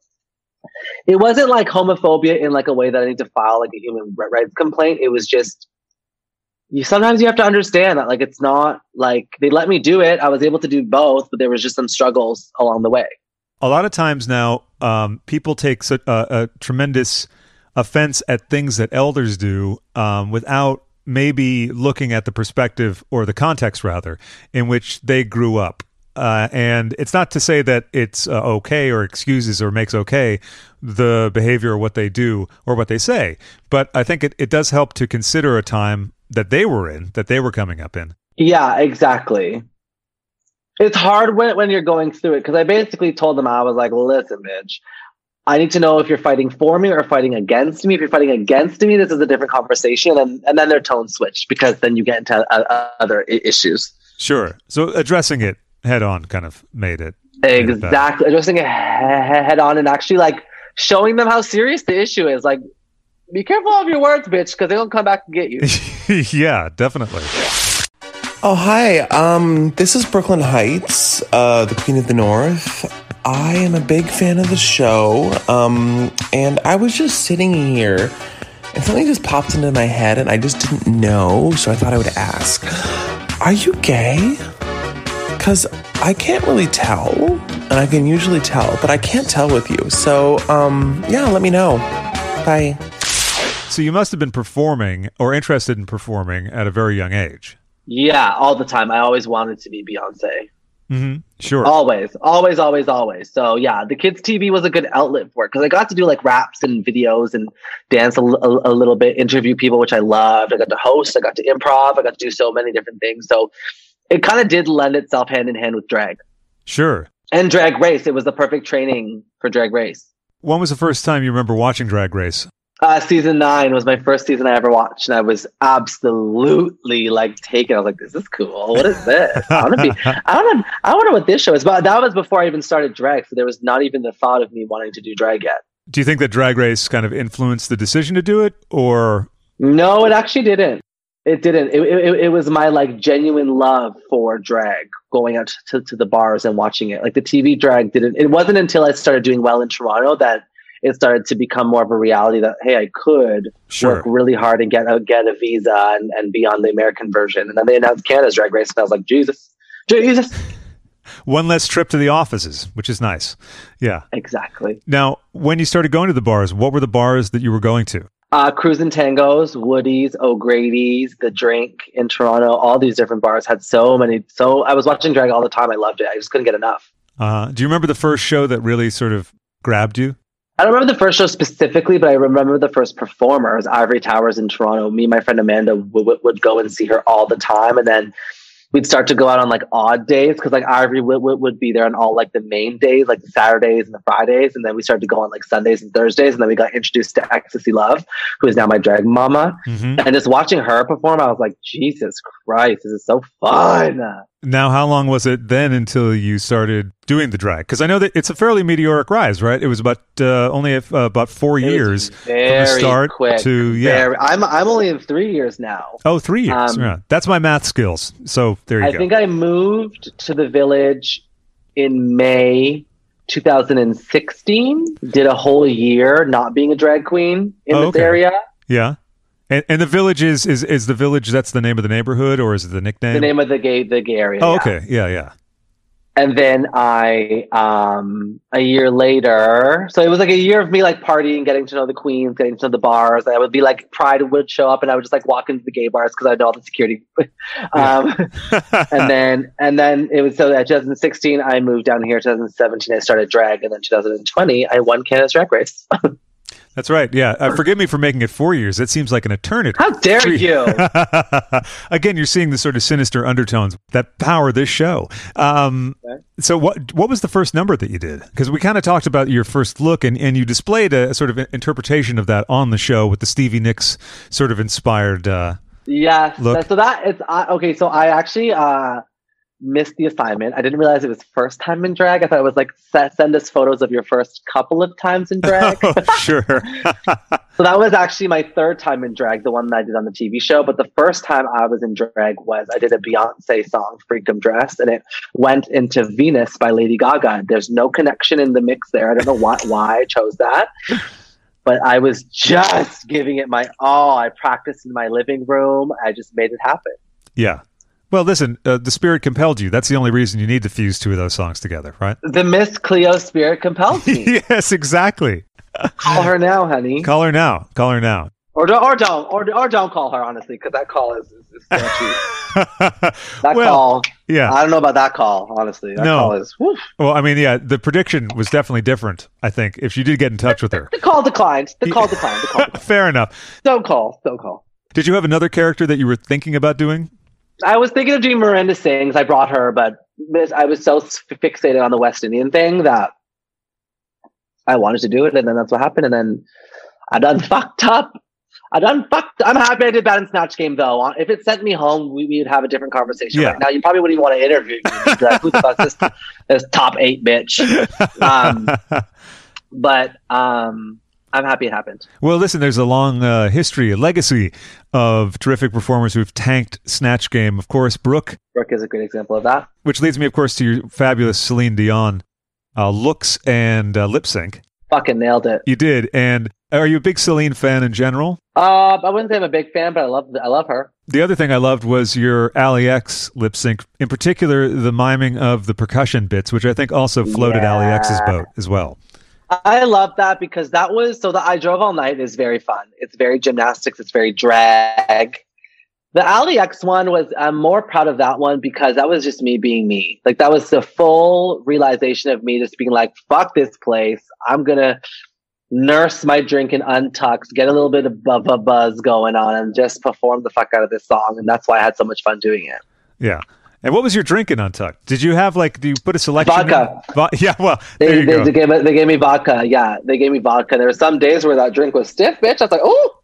it wasn't like homophobia in like a way that I need to file like a human rights complaint. It was just, You sometimes you have to understand that like it's not like they let me do it. I was able to do both, but there was just some struggles along the way. A lot of times now, um, people take such a, a tremendous offense at things that elders do um, without maybe looking at the perspective or the context rather in which they grew up. Uh, and it's not to say that it's uh, okay or excuses or makes okay the behavior or what they do or what they say. But I think it, it does help to consider a time that they were in, that they were coming up in. Yeah, exactly. It's hard when, when you're going through it because I basically told them, I was like, listen, bitch, I need to know if you're fighting for me or fighting against me. If you're fighting against me, this is a different conversation. And, and then their tone switched because then you get into uh, other I- issues. Sure. So addressing it head on kind of made it. Exactly. Made it addressing it head on and actually like showing them how serious the issue is. Like, be careful of your words, bitch, because they don't come back and get you. Yeah, definitely. Oh, hi. Um, this is Brooklyn Heights, uh, the Queen of the North. I am a big fan of the show, um, and I was just sitting here, and something just popped into my head, and I just didn't know, so I thought I would ask, are you gay? Because I can't really tell, and I can usually tell, but I can't tell with you. So, um, yeah, let me know. Bye. So you must have been performing or interested in performing at a very young age. Yeah, all the time. I always wanted to be Beyonce. Mm-hmm. Sure. Always, always, always, always. So yeah, the kids' T V was a good outlet for it because I got to do like raps and videos and dance a, a, a little bit, interview people, which I loved. I got to host, I got to improv, I got to do so many different things. So it kind of did lend itself hand in hand with drag. Sure. And Drag Race. It was the perfect training for Drag Race. When was the first time you remember watching Drag Race? Uh, season nine was my first season I ever watched, and I was absolutely like taken. I was like, "This is cool. What is this? I want to be. I want to. I wonder what this show is." But that was before I even started drag, so there was not even the thought of me wanting to do drag yet. Do you think that Drag Race kind of influenced the decision to do it, or no? It actually didn't. It didn't. It it, it was my like genuine love for drag, going out to, to the bars and watching it. Like the T V drag didn't. It wasn't until I started doing well in Toronto that it started to become more of a reality that, hey, I could sure. work really hard and get a, get a visa and, and be on the American version. And then they announced Canada's Drag Race, and I was like, Jesus, Jesus. One less trip to the offices, which is nice. Yeah. Exactly. Now, when you started going to the bars, what were the bars that you were going to? Uh, Cruisin' Tangos, Woody's, O'Grady's, The Drink in Toronto. All these different bars had so many. So I was watching drag all the time. I loved it. I just couldn't get enough. Uh, do you remember the first show that really sort of grabbed you? I don't remember the first show specifically, but I remember the first performer. It was Ivory Towers in Toronto. Me and my friend Amanda w- w- would go and see her all the time. And then we'd start to go out on like odd days because like Ivory would, would, would be there on all like the main days, like the Saturdays and the Fridays. And then we started to go on like Sundays and Thursdays. And then we got introduced to Ecstasy Love, who is now my drag mama. Mm-hmm. And just watching her perform, I was like, Jesus Christ, this is so fun. Now, how long was it then until you started doing the drag? Because I know that it's a fairly meteoric rise, right? It was about uh, only uh, about four It was years from very the start quick, to yeah. very- I'm I'm only in three years now. Oh, three years. Um, yeah. That's my math skills. So there you I go. think I moved to the Village in May two thousand sixteen. Did a whole year not being a drag queen in Oh, this okay. area. Yeah. And, and the Village is, is is the Village, that's the name of the neighborhood, or is it the nickname? The name of the gay the gay area. Oh, yeah. okay. Yeah, yeah. And then I, um, a year later, so it was like a year of me like partying, getting to know the queens, getting to know the bars. I would be like, Pride would show up and I would just like walk into the gay bars because I know all the security. um, and then, and then it was so that twenty sixteen, I moved down here. twenty seventeen, I started drag. And then twenty twenty, I won Canada's Drag Race. That's right. Yeah. Uh, forgive me for making it four years. That seems like an eternity. How dare Three- you? Again, you're seeing the sort of sinister undertones that power this show. Um, Okay. So what what was the first number that you did? Because we kind of talked about your first look, and, and you displayed a, sort of interpretation of that on the show with the Stevie Nicks sort of inspired. Uh, Yes. Look. that- So that it's uh, okay. So I actually uh, missed the assignment. I didn't realize it was first time in drag. I thought it was like set, send us photos of your first couple of times in drag. oh, sure. So that was actually my third time in drag, the one that I did on the T V show. But the first time I was in drag was I did a Beyonce song, Freakum Dress, and it went into Venus by Lady Gaga. There's no connection in the mix there. I don't know why, why I chose that. But I was just giving it my all. I practiced in my living room. I just made it happen. Yeah. Well, listen, uh, the spirit compelled you. That's the only reason you need to fuse two of those songs together, right? The Miss Cleo spirit compels me. Yes, exactly. Call her now, honey. Call her now. Call her now. Or, do, or don't. Or, or don't call her, honestly, because that call is, is, is sketchy. That well, call. yeah. I don't know about that call, honestly. That No. call is. Woof. Well, I mean, yeah, the prediction was definitely different, I think, if you did get in touch with her. The call declined. The call declined. The call declined. Fair enough. Don't call. Don't call. Did you have another character that you were thinking about doing? I was thinking of doing Miranda Sings. I brought her, but I was so fixated on the West Indian thing that I wanted to do it, and then that's what happened. And then I done fucked up. I done fucked. I'm happy I did bad in Snatch Game, though. If it sent me home, we, we'd have a different conversation. Yeah. Right now, you probably wouldn't even want to interview me. You'd be like, who the fuck is this, this top eight bitch? Um, but um, I'm happy it happened. Well, listen, there's a long uh, history, a legacy of terrific performers who've tanked Snatch Game. Of course, Brooke, Brooke is a great example of that. which leads me, of course, to your fabulous Celine Dion uh, looks and uh, lip sync. Fucking nailed it. You did. And are you a big Celine fan in general? Uh, I wouldn't say I'm a big fan, but I love I love her. The other thing I loved was your Ali X lip sync, in particular, the miming of the percussion bits, which I think also floated Yeah. Ali X's boat as well. I love that because that was so the I Drove All Night is very fun. It's very gymnastics. It's very drag. The Ali X one was, I'm more proud of that one because that was just me being me. Like that was the full realization of me just being like, fuck this place. I'm going to nurse my drink and untucked, get a little bit of bu- bu- buzz going on and just perform the fuck out of this song. And that's why I had so much fun doing it. Yeah. And what was your drink in Untucked? Did you have like, do you put a selection? Vodka. In? Vo- yeah, well, there They, you they, go. they, gave, me- they gave me vodka. Yeah, they gave me vodka. There were some days where that drink was stiff, bitch. I was like, oh,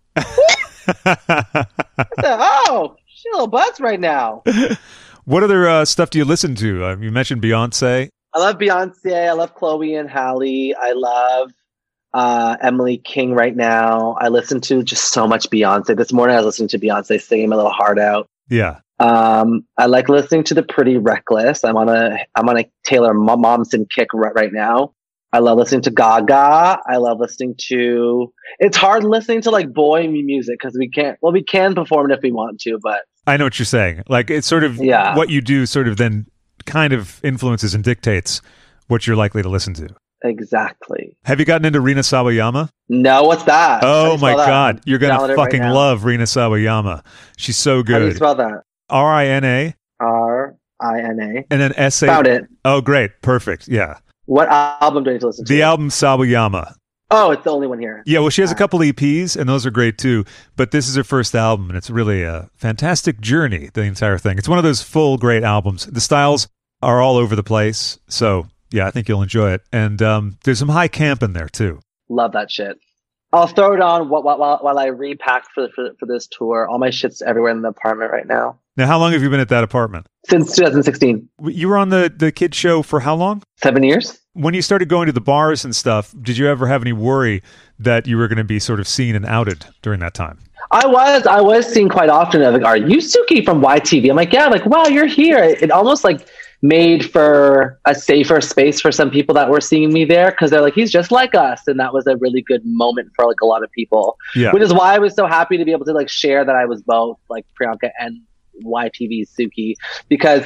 oh, she's a little buzz right now. What other uh, stuff do you listen to? Uh, you mentioned Beyonce. I love Beyonce. I love Chloe and Halle. I love uh, Emily King right now. I listen to just so much Beyonce. This morning I was listening to Beyonce singing my little heart out. Yeah. Um, I like listening to the Pretty Reckless. I'm on a I'm on a Taylor Mom- Momsen kick right, right now. I love listening to Gaga. I love listening to. It's hard listening to like boy m- music because we can't. Well, we can perform it if we want to, but I know what you're saying. Like it's sort of Yeah. what you do sort of then kind of influences and dictates what you're likely to listen to. exactly. Have you gotten into Rina Sawayama? No, what's that? How do Oh you my spell that? God. You're going Download to it right fucking now. love Rina Sawayama. She's so How do you good. spell that? R I N A R I N A. and then S A. Found it. Oh, great. Perfect. Yeah. What album do I need to listen to? The album Sawayama. Oh, it's the only one here. Yeah, well, she has a couple E Ps, and those are great too. But this is her first album, and it's really a fantastic journey, the entire thing. It's one of those full, great albums. The styles are all over the place. So, yeah, I think you'll enjoy it. And um, there's some high camp in there, too. Love that shit. I'll throw it on while, while, while I repack for, for, for this tour. All my shit's everywhere in the apartment right now. Now, how long have you been at that apartment? Since twenty sixteen. You were on the, the kid show for how long? Seven years. When you started going to the bars and stuff, did you ever have any worry that you were going to be sort of seen and outed during that time? I was. I was seen quite often. Like, are you Suki from Y T V? I'm like, yeah. I'm like, wow, you're here. It, it almost like made for a safer space for some people that were seeing me there because they're like, he's just like us. And that was a really good moment for like a lot of people. Yeah. Which is why I was so happy to be able to like share that I was both like Priyanka and Y T V's Suki, because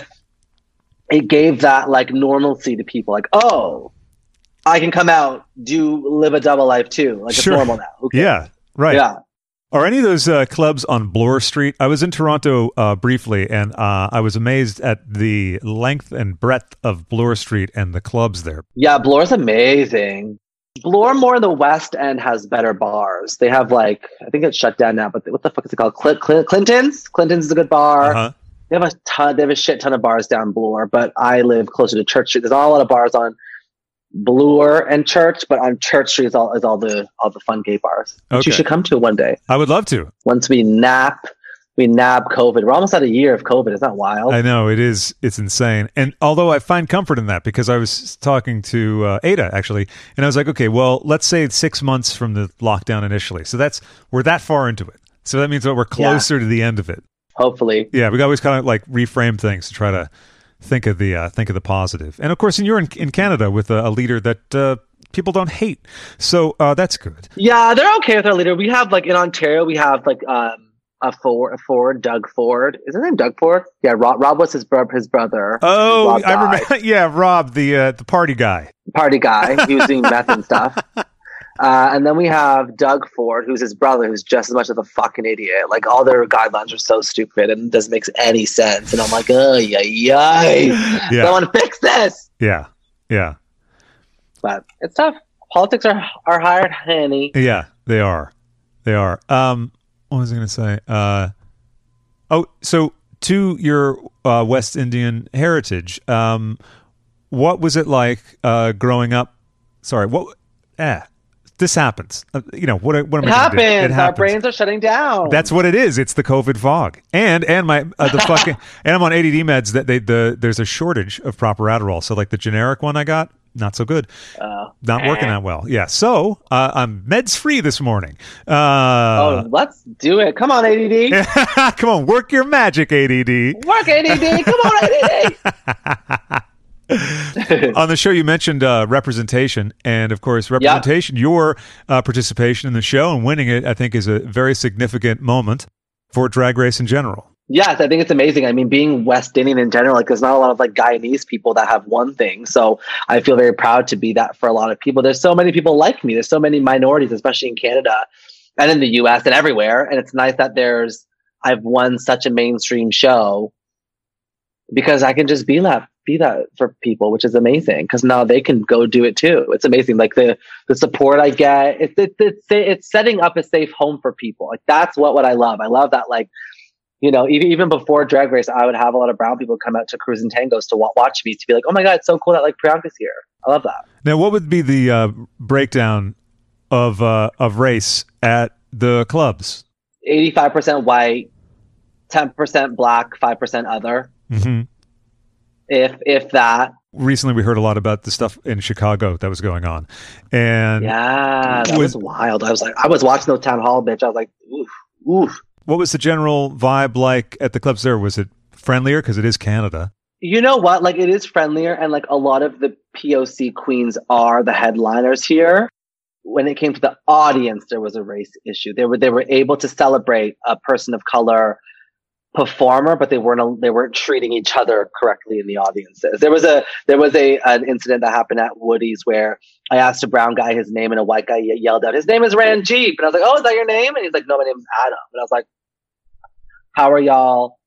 it gave that like normalcy to people. Like, oh, I can come out, do live a double life too. Like Sure. it's normal now. Okay. Yeah, right. Yeah. Are any of those uh, clubs on Bloor Street? I was in Toronto uh, briefly, and uh, I was amazed at the length and breadth of Bloor Street and the clubs there. Yeah, Bloor's amazing. Bloor more in the West End has better bars. They have like, I think it's shut down now, but what the fuck is it called? Cl- Cl- Clinton's? Clinton's is a good bar. Uh-huh. They have a ton, they have a shit ton of bars down Bloor, but I live closer to Church Street. There's not a lot of bars on Bloor and Church, but on Church Street is all is all the all the fun gay bars. Which Okay. you should come to one day. I would love to. Once we nap, we nab COVID. We're almost at a year of COVID. Is that wild? I know, it is. It's insane. And although I find comfort in that, because I was talking to uh, Ada, actually, and I was like, okay, well, let's say it's six months from the lockdown initially. So that's, we're that far into it. So that means that we're closer to the end of it. Hopefully. Yeah, we always kind of like reframe things to try to think of the uh, think of the positive. And of course, and you're in, in Canada with a, a leader that uh, people don't hate. So uh, that's good. Yeah, they're okay with our leader. We have like in Ontario, we have like um a Ford, a Ford, Doug Ford. Is his name Doug Ford? Yeah, Rob, Rob was his bro- his brother. Oh, Rob I died. remember. Yeah, Rob, the uh, the party guy. Party guy. He was doing meth and stuff. Uh, and then we have Doug Ford, who's his brother, who's just as much of a fucking idiot. Like, all their guidelines are so stupid and it doesn't make any sense. And I'm like, oh, yeah, yeah. Yeah. I want to fix this. Yeah, yeah, But it's tough. Politics are are hard, honey. yeah. They are, they are. Um, what was I going to say? Uh, oh, so to your uh, West Indian heritage, um, what was it like uh, growing up? Sorry, what? Eh, this happens. Uh, you know what? What am It I gonna do? happens. It Our happens. brains are shutting down. That's what it is. It's the COVID fog, and and my uh, the fucking and I'm on A D D meds. That they the there's a shortage of proper Adderall. So like the generic one I got, not so good, uh, not working that well. Yeah. So uh, I'm meds free this morning. Uh, oh, let's do it. Come on, A D D. come on, work your magic, A D D. Work, A D D. Come on, A D D. On the show, you mentioned uh, representation, and of course, representation. Your uh, participation in the show and winning it, I think, is a very significant moment for Drag Race in general. Yes, I think it's amazing. I mean, being West Indian in general, like there's not a lot of like Guyanese people that have one thing. So I feel very proud to be that for a lot of people. There's so many people like me. There's so many minorities, especially in Canada and in the U S and everywhere. And it's nice that there's I've won such a mainstream show because I can just be that be that for people, which is amazing because now they can go do it too. It's amazing. Like the the support I get, it's it's it's, it's setting up a safe home for people. Like that's what what I love. I love that. Like, you know, even even before Drag Race, I would have a lot of brown people come out to Cruise and Tangos to wa- watch me to be like, oh my god, it's so cool that like Priyanka's here. I love that. Now, what would be the uh, breakdown of uh, of race at the clubs? eighty-five percent white, ten percent black, five percent other. Mm-hmm. If if that. Recently, we heard a lot about the stuff in Chicago that was going on, and Yeah, that was- was wild. I was like, I was watching those town hall, bitch. I was like, oof, oof. what was the general vibe like at the clubs there? Was it friendlier because it is Canada? You know what? Like, it is friendlier, and like a lot of the P O C queens are the headliners here. When it came to the audience, there was a race issue. They were they were able to celebrate a person of color performer, but they weren't they weren't treating each other correctly in the audiences. There was a there was a an incident that happened at Woody's where I asked a brown guy his name and a white guy ye- yelled out, "His name is Ranjeep," and I was like, "Oh, is that your name?" And he's like, "No, my name's Adam." And I was like, "How are y'all?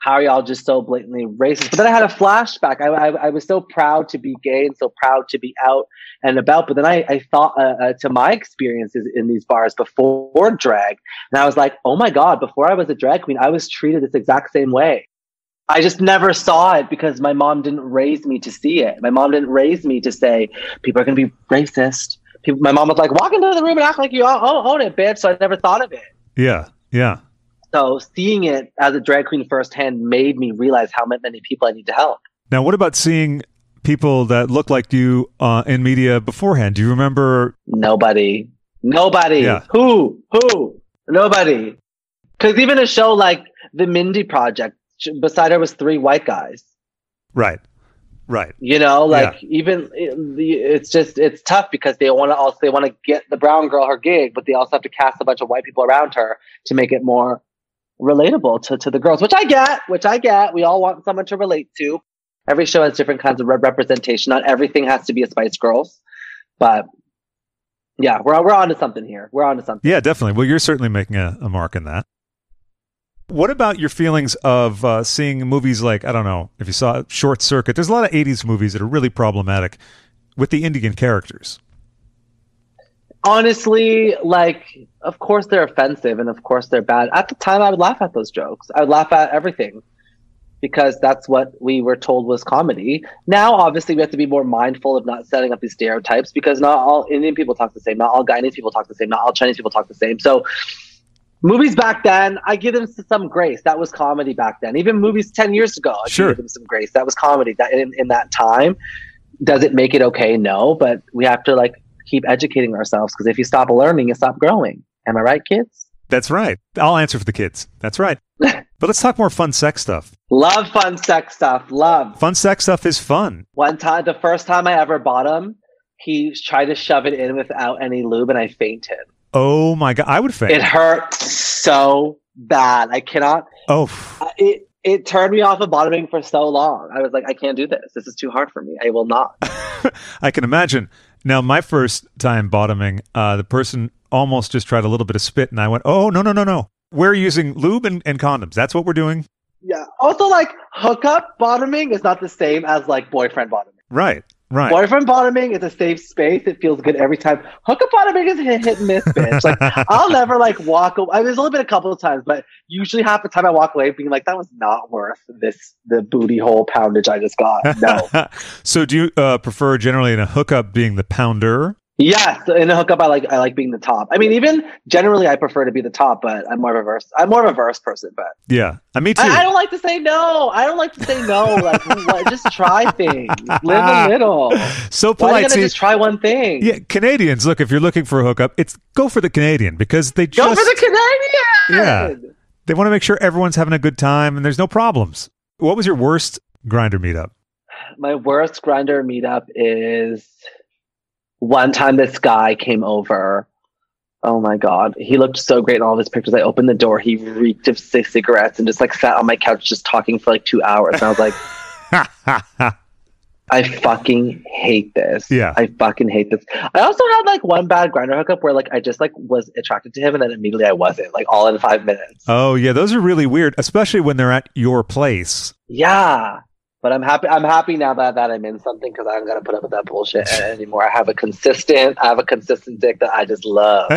how are y'all just so blatantly racist? But then I had a flashback. I, I, I was so proud to be gay and so proud to be out and about. But then I, I thought uh, uh, to my experiences in these bars before drag. And I was like, oh my God, before I was a drag queen, I was treated this exact same way. I just never saw it because my mom didn't raise me to see it. My mom didn't raise me to say, people are going to be racist. People, my mom was like, walk into the room and act like you all own it, bitch. So I never thought of it. Yeah, yeah. So seeing it as a drag queen firsthand made me realize how many people I need to help. Now, what about seeing people that look like you uh, in media beforehand? Do you remember? Nobody. Nobody. Yeah. Who? Who? Nobody. Because even a show like The Mindy Project, beside her was three white guys. Right. Right. You know, like yeah. even it's just it's tough because they want to also they want to get the brown girl her gig, but they also have to cast a bunch of white people around her to make it more relatable to, to the girls, which I get, which I get. We all want someone to relate to. Every show has different kinds of re- representation. Not everything has to be a Spice Girls, but yeah, we're we're on to something here. We're on to something. Yeah, definitely. Well, you're certainly making a, a mark in that. What about your feelings of uh, seeing movies like, I don't know, if you saw Short Circuit, there's a lot of eighties movies that are really problematic with the Indian characters. Honestly, like, of course they're offensive and of course they're bad. At the time, I would laugh at those jokes. I would laugh at everything because that's what we were told was comedy. Now, obviously, we have to be more mindful of not setting up these stereotypes because not all Indian people talk the same. Not all Guyanese people talk the same. Not all Chinese people talk the same. So movies back then, I give them some grace. That was comedy back then. Even movies ten years ago, I sure. give them some grace. That was comedy that in, in that time. Does it make it okay? No, but we have to, like, keep educating ourselves because if you stop learning, you stop growing. Am I right, kids? That's right. I'll answer for the kids. That's right. But let's talk more fun sex stuff. Love fun sex stuff. Love. Fun sex stuff is fun. One time, the first time I ever bought him, he tried to shove it in without any lube and I fainted. Oh my God. I would faint. It hurt so bad. I cannot. Oh. It, it turned me off of bottoming for so long. I was like, I can't do this. This is too hard for me. I will not. I can imagine. Now, my first time bottoming, uh, the person almost just tried a little bit of spit, and I went, oh, no, no, no, no. We're using lube and, and condoms. That's what we're doing. Yeah. Also, like, hookup bottoming is not the same as, like, boyfriend bottoming. Right, right. Boyfriend bottoming is a safe space. It feels good every time. Hookup bottoming is hit, hit and miss, bitch. Like, I'll never, like, walk away. I mean, there's only been a couple of times, but usually half the time I walk away being like, that was not worth this, the booty hole poundage I just got. No. So do you uh, prefer generally in a hookup being the pounder? Yes, in a hookup, I like I like being the top. I mean, even generally, I prefer to be the top, but I'm more of a verse. I'm more of a verse person, but yeah, uh, me too. I, I don't like to say no. I don't like to say no. Like, what, just try things. Live a little. So polite. Why are you gonna just try one thing? Yeah, Canadians. Look, if you're looking for a hookup, it's go for the Canadian because they just go for the Canadian. Yeah, they want to make sure everyone's having a good time and there's no problems. What was your worst Grindr meetup? My worst Grindr meetup is. One time this guy came over. Oh my God. He looked so great in all of his pictures. I opened the door. He reeked of c- cigarettes and just like sat on my couch just talking for like two hours. And I was like, I fucking hate this. Yeah. I fucking hate this. I also had like one bad Grindr hookup where like I just like was attracted to him and then immediately I wasn't, like all in five minutes. Oh yeah. Those are really weird, especially when they're at your place. Yeah. But I'm happy. I'm happy now that, that I'm in something because I'm gonna put up with that bullshit anymore. I have a consistent. I have a consistent dick that I just love.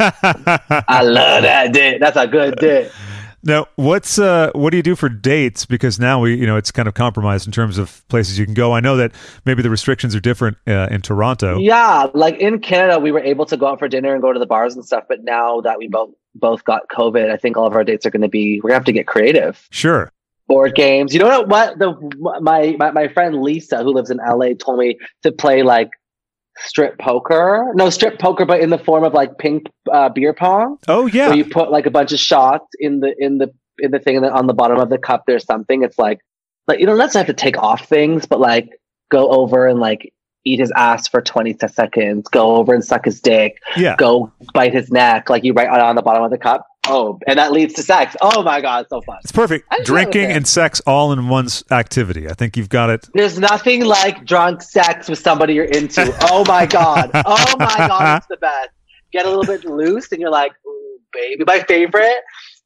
I love that dick. That's a good dick. Now, what's uh, what do you do for dates? Because now we, you know, it's kind of compromised in terms of places you can go. I know that maybe the restrictions are different uh, in Toronto. Yeah, like in Canada, we were able to go out for dinner and go to the bars and stuff. But now that we both both got COVID, I think all of our dates are going to be. We're gonna have to get creative. Sure. Board games. You know what? The my, my my friend Lisa, who lives in L A, told me to play like strip poker. No, strip poker, but in the form of like pink uh, beer pong. Oh yeah. Where you put like a bunch of shots in the in the in the thing, and then on the bottom of the cup there's something. It's like like you don't necessarily have to take off things, but like go over and like eat his ass for twenty seconds. Go over and suck his dick. Yeah. Go bite his neck. Like you write on, on the bottom of the cup. Oh, and that leads to sex. Oh my God, it's so fun. It's perfect. Drinking and sex all in one's activity. I think you've got it. There's nothing like drunk sex with somebody you're into. Oh my God. Oh my God, it's the best. Get a little bit loose and you're like, ooh, baby. My favorite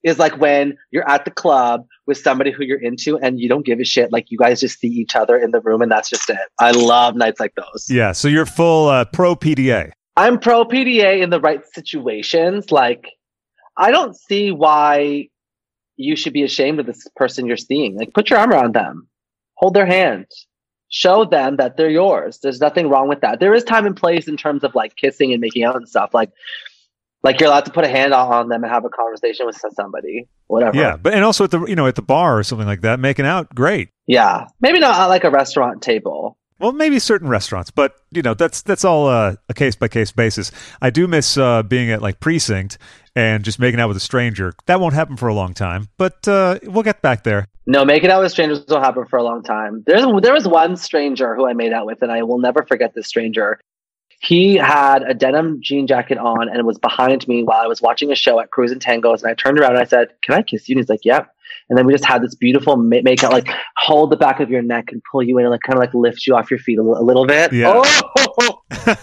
is like when you're at the club with somebody who you're into and you don't give a shit. Like you guys just see each other in the room and that's just it. I love nights like those. Yeah. So you're full uh, pro P D A. I'm pro P D A in the right situations. Like I don't see why you should be ashamed of this person you're seeing. Like put your arm around them, hold their hand, show them that they're yours. There's nothing wrong with that. There is time and place in terms of like kissing and making out and stuff. Like, Like you're allowed to put a hand on them and have a conversation with somebody, whatever. Yeah, but and also at the you know at the bar or something like that, making out, great. Yeah, maybe not at like a restaurant table. Well, maybe certain restaurants, but you know that's that's all uh, a case by case basis. I do miss uh, being at like Precinct and just making out with a stranger. That won't happen for a long time, but uh, we'll get back there. No, making out with strangers will happen for a long time. There's there was one stranger who I made out with, and I will never forget this stranger. He had a denim jean jacket on and was behind me while I was watching a show at Cruise and Tangos. And I turned around and I said, "Can I kiss you?" And he's like, "Yep." And then we just had this beautiful ma- makeout, like hold the back of your neck and pull you in and like kind of like lift you off your feet a, l- a little bit. Yeah. Oh,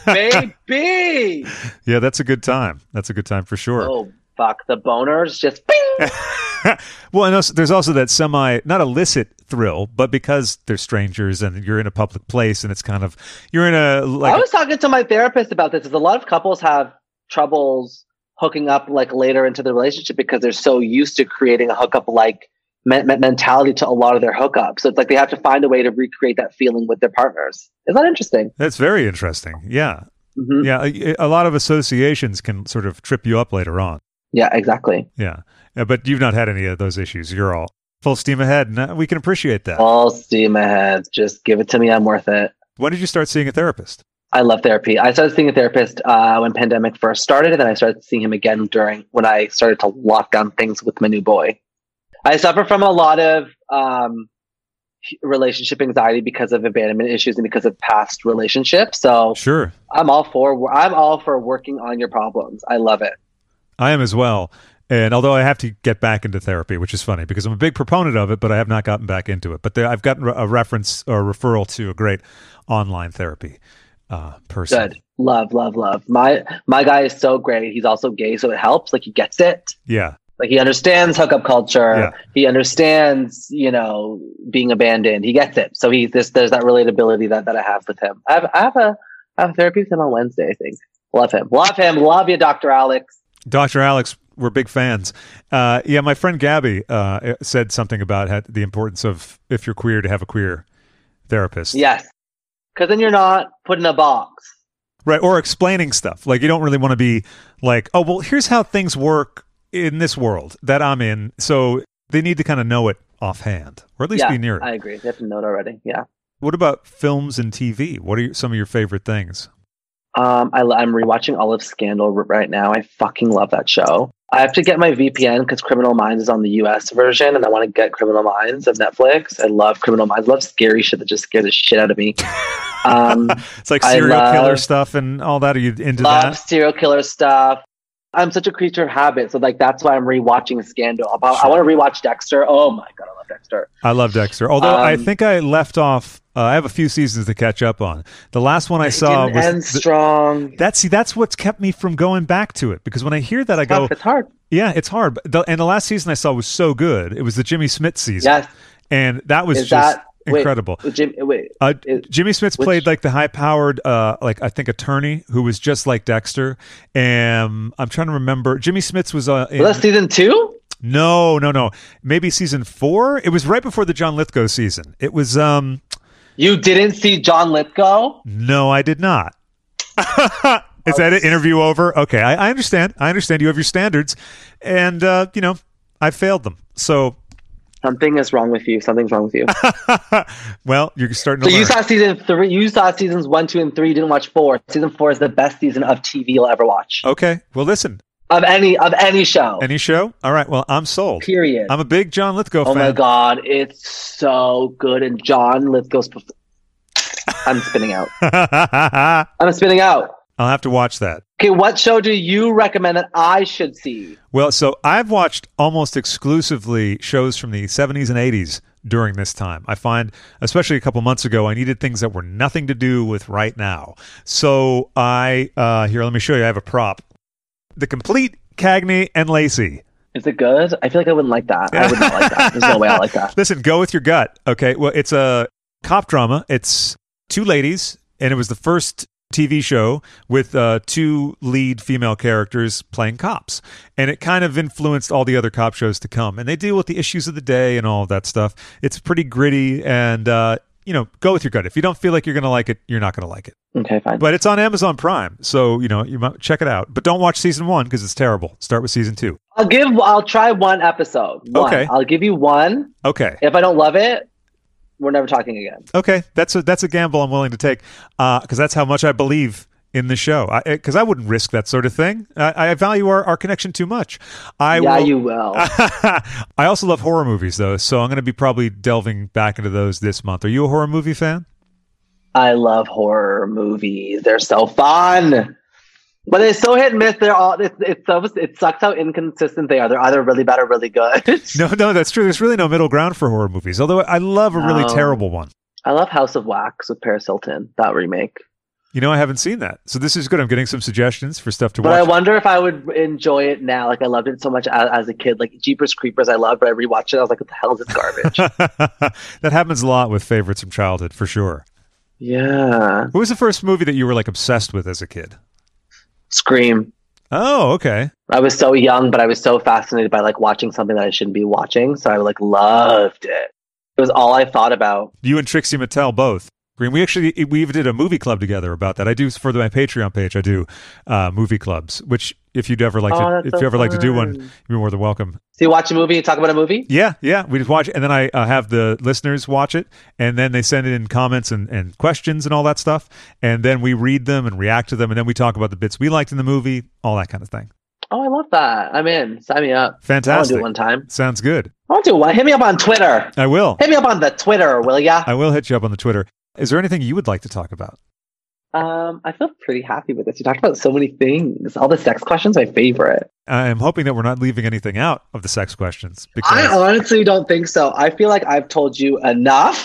baby. Yeah, that's a good time. That's a good time for sure. Oh, fuck. The boners just bing. Well, and also, there's also that semi, not illicit thrill, but because they're strangers and you're in a public place and it's kind of, you're in a, like, I was talking to my therapist about this. Is a lot of couples have troubles hooking up like later into the relationship because they're so used to creating a hookup like me- me- mentality to a lot of their hookups. So it's like they have to find a way to recreate that feeling with their partners. Is that interesting? That's very interesting. Yeah. Mm-hmm. Yeah. A, a lot of associations can sort of trip you up later on. Yeah, exactly. Yeah. Uh, But you've not had any of those issues. You're all full steam ahead, and uh, we can appreciate that. All steam ahead. Just give it to me. I'm worth it. When did you start seeing a therapist? I love therapy. I started seeing a therapist uh, when pandemic first started, and then I started seeing him again during when I started to lock down things with my new boy. I suffer from a lot of um, relationship anxiety because of abandonment issues and because of past relationships. So Sure. I'm all for I'm all for working on your problems. I love it. I am as well. And although I have to get back into therapy, which is funny because I'm a big proponent of it, but I have not gotten back into it. But there, I've gotten a reference or referral to a great online therapy uh, person. Good. Love, love, love. My my guy is so great. He's also gay, so it helps. Like he gets it. Yeah. Like he understands hookup culture. Yeah. He understands, you know, being abandoned. He gets it. So he this there's that relatability that, that I have with him. I have I have a I have a therapy with him on Wednesday, I think. Love him. Love him. Love you, Doctor Alex. Doctor Alex, we're big fans. Uh, yeah, my friend Gabby uh, said something about had the importance of, if you're queer, to have a queer therapist. Yes. Because then you're not put in a box. Right, or explaining stuff. Like, you don't really want to be like, oh, well, here's how things work in this world that I'm in. So they need to kind of know it offhand, or at least Yeah, be near it. I agree. They have to know it already. Yeah. What about films and T V? What are your, some of your favorite things? Um, I, I'm rewatching all of Scandal r- right now. I fucking love that show. I have to get my V P N because Criminal Minds is on the U S version, and I want to get Criminal Minds of Netflix. I love Criminal Minds. I love scary shit that just scares the shit out of me. Um, It's like I serial love- killer stuff and all that. Are you into love that? serial killer stuff. I'm such a creature of habit, so like that's why I'm rewatching Scandal. About, I want to rewatch Dexter. Oh my god, I love Dexter. I love Dexter. Although I Um, think I left off. Uh, I have a few seasons to catch up on. The last one I saw Didn't was end the- strong. That's see, that's what's kept me from going back to it because when I hear that, I go, Tough, it's hard. "Yeah, it's hard." But the, and the last season I saw was so good. It was the Jimmy Smith season, Yes. and that was Is just that wait, incredible. Jim, wait, Uh, is- Jimmy Smith which- played like the high-powered, uh, like I think attorney who was just like Dexter. And I'm trying to remember. Jimmy Smith's was uh, in, was that season two? no, no, no, maybe season four. It was right before the John Lithgow season. It was um. You didn't see John Lithgow? No, I did not. Is that an interview over? Okay, I, I understand. I understand. You have your standards, and uh, you know I failed them. So, Something is wrong with you. Something's wrong with you. well, you're starting So to you learn. saw season three. You saw seasons one, two, and three. You didn't watch four. Season four is the best season of T V you'll ever watch Okay, well, listen. of any of any show. Any show? All right. Well, I'm sold. Period. I'm a big John Lithgow oh fan. my god, it's so good. And John Lithgow's. perf- I'm spinning out. I'm spinning out. I'll have to watch that. Okay, what show do you recommend that I should see? Well, so I've watched almost exclusively shows from the seventies and eighties during this time. I find, especially a couple months ago, I needed things that were nothing to do with right now. So I, uh, here, let me show you. I have a prop. The Complete Cagney and Lacey. Is it good? I feel like I wouldn't like that. I would not like that. There's no way I like that. Listen, go with your gut. Okay. Well, it's a cop drama. It's two ladies, and it was the first T V show with uh, two lead female characters playing cops. And it kind of influenced all the other cop shows to come. And they deal with the issues of the day and all of that stuff. It's pretty gritty and, uh, you know, go with your gut. If you don't feel like you're going to like it, you're not going to like it. Okay, fine. But it's on Amazon Prime. So, you know, you might check it out. But don't watch season one because it's terrible. Start with season two. I'll give, I'll try one episode. One. Okay. I'll give you one. Okay. If I don't love it, we're never talking again. Okay, that's a that's a gamble I'm willing to take because uh, that's how much I believe in the show. Because I, I wouldn't risk that sort of thing. I, I value our, our connection too much. I yeah, will, you will. I also love horror movies though, so I'm going to be probably delving back into those this month. Are you a horror movie fan? I love horror movies. They're so fun. But it's so hit and miss. They're all it's it's so it sucks how inconsistent they are. They're either really bad or really good. No, no, that's true. There's really no middle ground for horror movies. Although I love a really No. terrible one. I love House of Wax with Paris Hilton. That remake. You know, I haven't seen that, so this is good. I'm getting some suggestions for stuff to But watch. I wonder if I would enjoy it now. Like I loved it so much as, as a kid. Like Jeepers Creepers, I loved, but I rewatched it. I was like, "What the hell is this garbage?" That happens a lot with favorites from childhood, for sure. Yeah. What was the first movie that you were like obsessed with as a kid? Scream. Oh, okay. I was so young, but I was so fascinated by like watching something that I shouldn't be watching. So I like loved it. It was all I thought about. You and Trixie Mattel both. Green. We actually we even did a movie club together about that. I do for my Patreon page. I do uh, movie clubs. Which if you'd ever like Oh, to, that's if so you ever like to do one, fun. you're more than welcome. So you watch a movie and talk about a movie? Yeah, yeah. We just watch it, and then I uh, have the listeners watch it, and then they send in comments and, and questions and all that stuff, and then we read them and react to them, and then we talk about the bits we liked in the movie, all that kind of thing. Oh, I love that. I'm in. Sign me up. I want to Fantastic. do it one time. Sounds good. I want to do one. Hit me up on Twitter. I will. Hit me up on the Twitter, will ya? I will hit you up on the Twitter. Is there anything you would like to talk about? Um, I feel pretty happy with this. You talked about so many things. All the sex questions, my favorite. I'm hoping that we're not leaving anything out of the sex questions. Because I honestly don't think so. I feel like I've told you enough.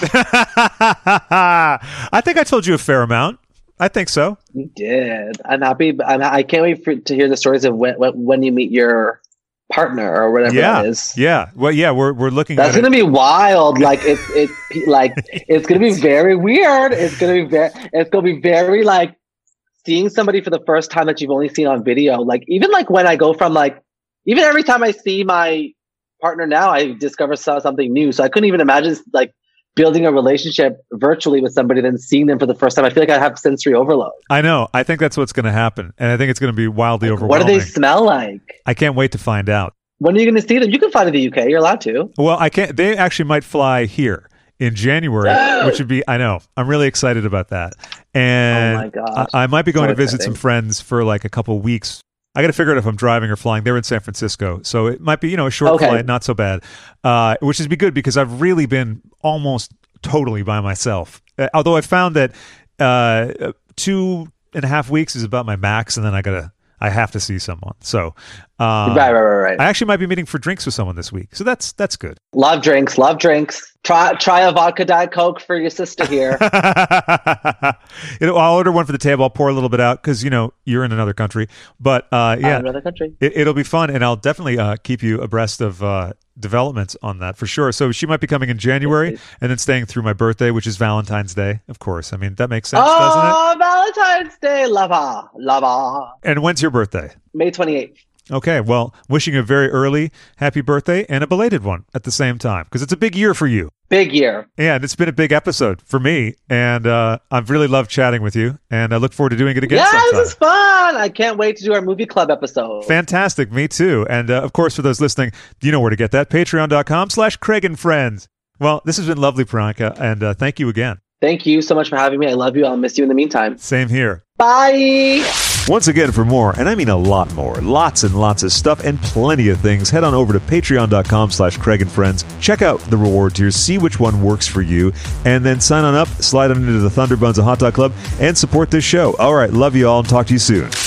I think I told you a fair amount. I think so. You did. I'm happy. I'm, I can't wait for, to hear the stories of when, when, when you meet your partner or whatever Yeah, that is. yeah. Well, yeah. We're we're looking. That's at gonna it. be wild. Like it's it's like it's gonna be very weird. It's gonna be very. It's gonna be very like seeing somebody for the first time that you've only seen on video. Like even like when I go from like even every time I see my partner now, I discover so- something new. So I couldn't even imagine like building a relationship virtually with somebody, then seeing them for the first time. I feel like I have sensory overload. I know. I think that's what's going to happen, and I think it's going to be wildly What do overwhelming. they smell like? I can't wait to find out. When are you going to see them? You can fly to the U K. You're allowed to. Well, I can't. They actually might fly here in January, which would be. I know. I'm really excited about that, and Oh my gosh. I, I might be going So to visit exciting. some friends for like a couple weeks. I got to figure out if I'm driving or flying. They're in San Francisco, so it might be you know a short Okay. flight, not so bad. Uh, which is be good because I've really been almost totally by myself. Uh, although I found that uh, two and a half weeks is about my max, and then I gotta I have to see someone. So um, right, right, right, right. I actually might be meeting for drinks with someone this week, so that's that's good. Love drinks. Love drinks. Try try a vodka Diet Coke for your sister here. you know, I'll order one for the table. I'll pour a little bit out because you know you're in another country. But uh, yeah, Uh, another country. it, it'll be fun, and I'll definitely uh, keep you abreast of uh, developments on that for sure. So she might be coming in January Yes, and then staying through my birthday, which is Valentine's Day, of course. I mean that makes sense, doesn't Oh, Valentine's Day, lover, lover. it? And when's your birthday? May twenty-eighth. Okay, well, wishing you a very early happy birthday and a belated one at the same time because it's a big year for you. Big year. Yeah, and it's been a big episode for me, and uh, I've really loved chatting with you, and I look forward to doing it again Yeah, sometime. this is fun. I can't wait to do our movie club episode. Fantastic, me too. And uh, of course, for those listening, you know where to get that. Patreon.com slash Craig and Friends. Well, this has been lovely, Priyanka, and uh, thank you again. Thank you so much for having me. I love you. I'll miss you in the meantime. Same here. Bye. Once again, for more, and I mean a lot more, lots and lots of stuff and plenty of things, head on over to patreon.com slash Craig and Friends. Check out the reward tiers, see which one works for you, and then sign on up, slide on into the Thunderbuns of Hot Dog Club, and support this show. All right, love you all, and talk to you soon.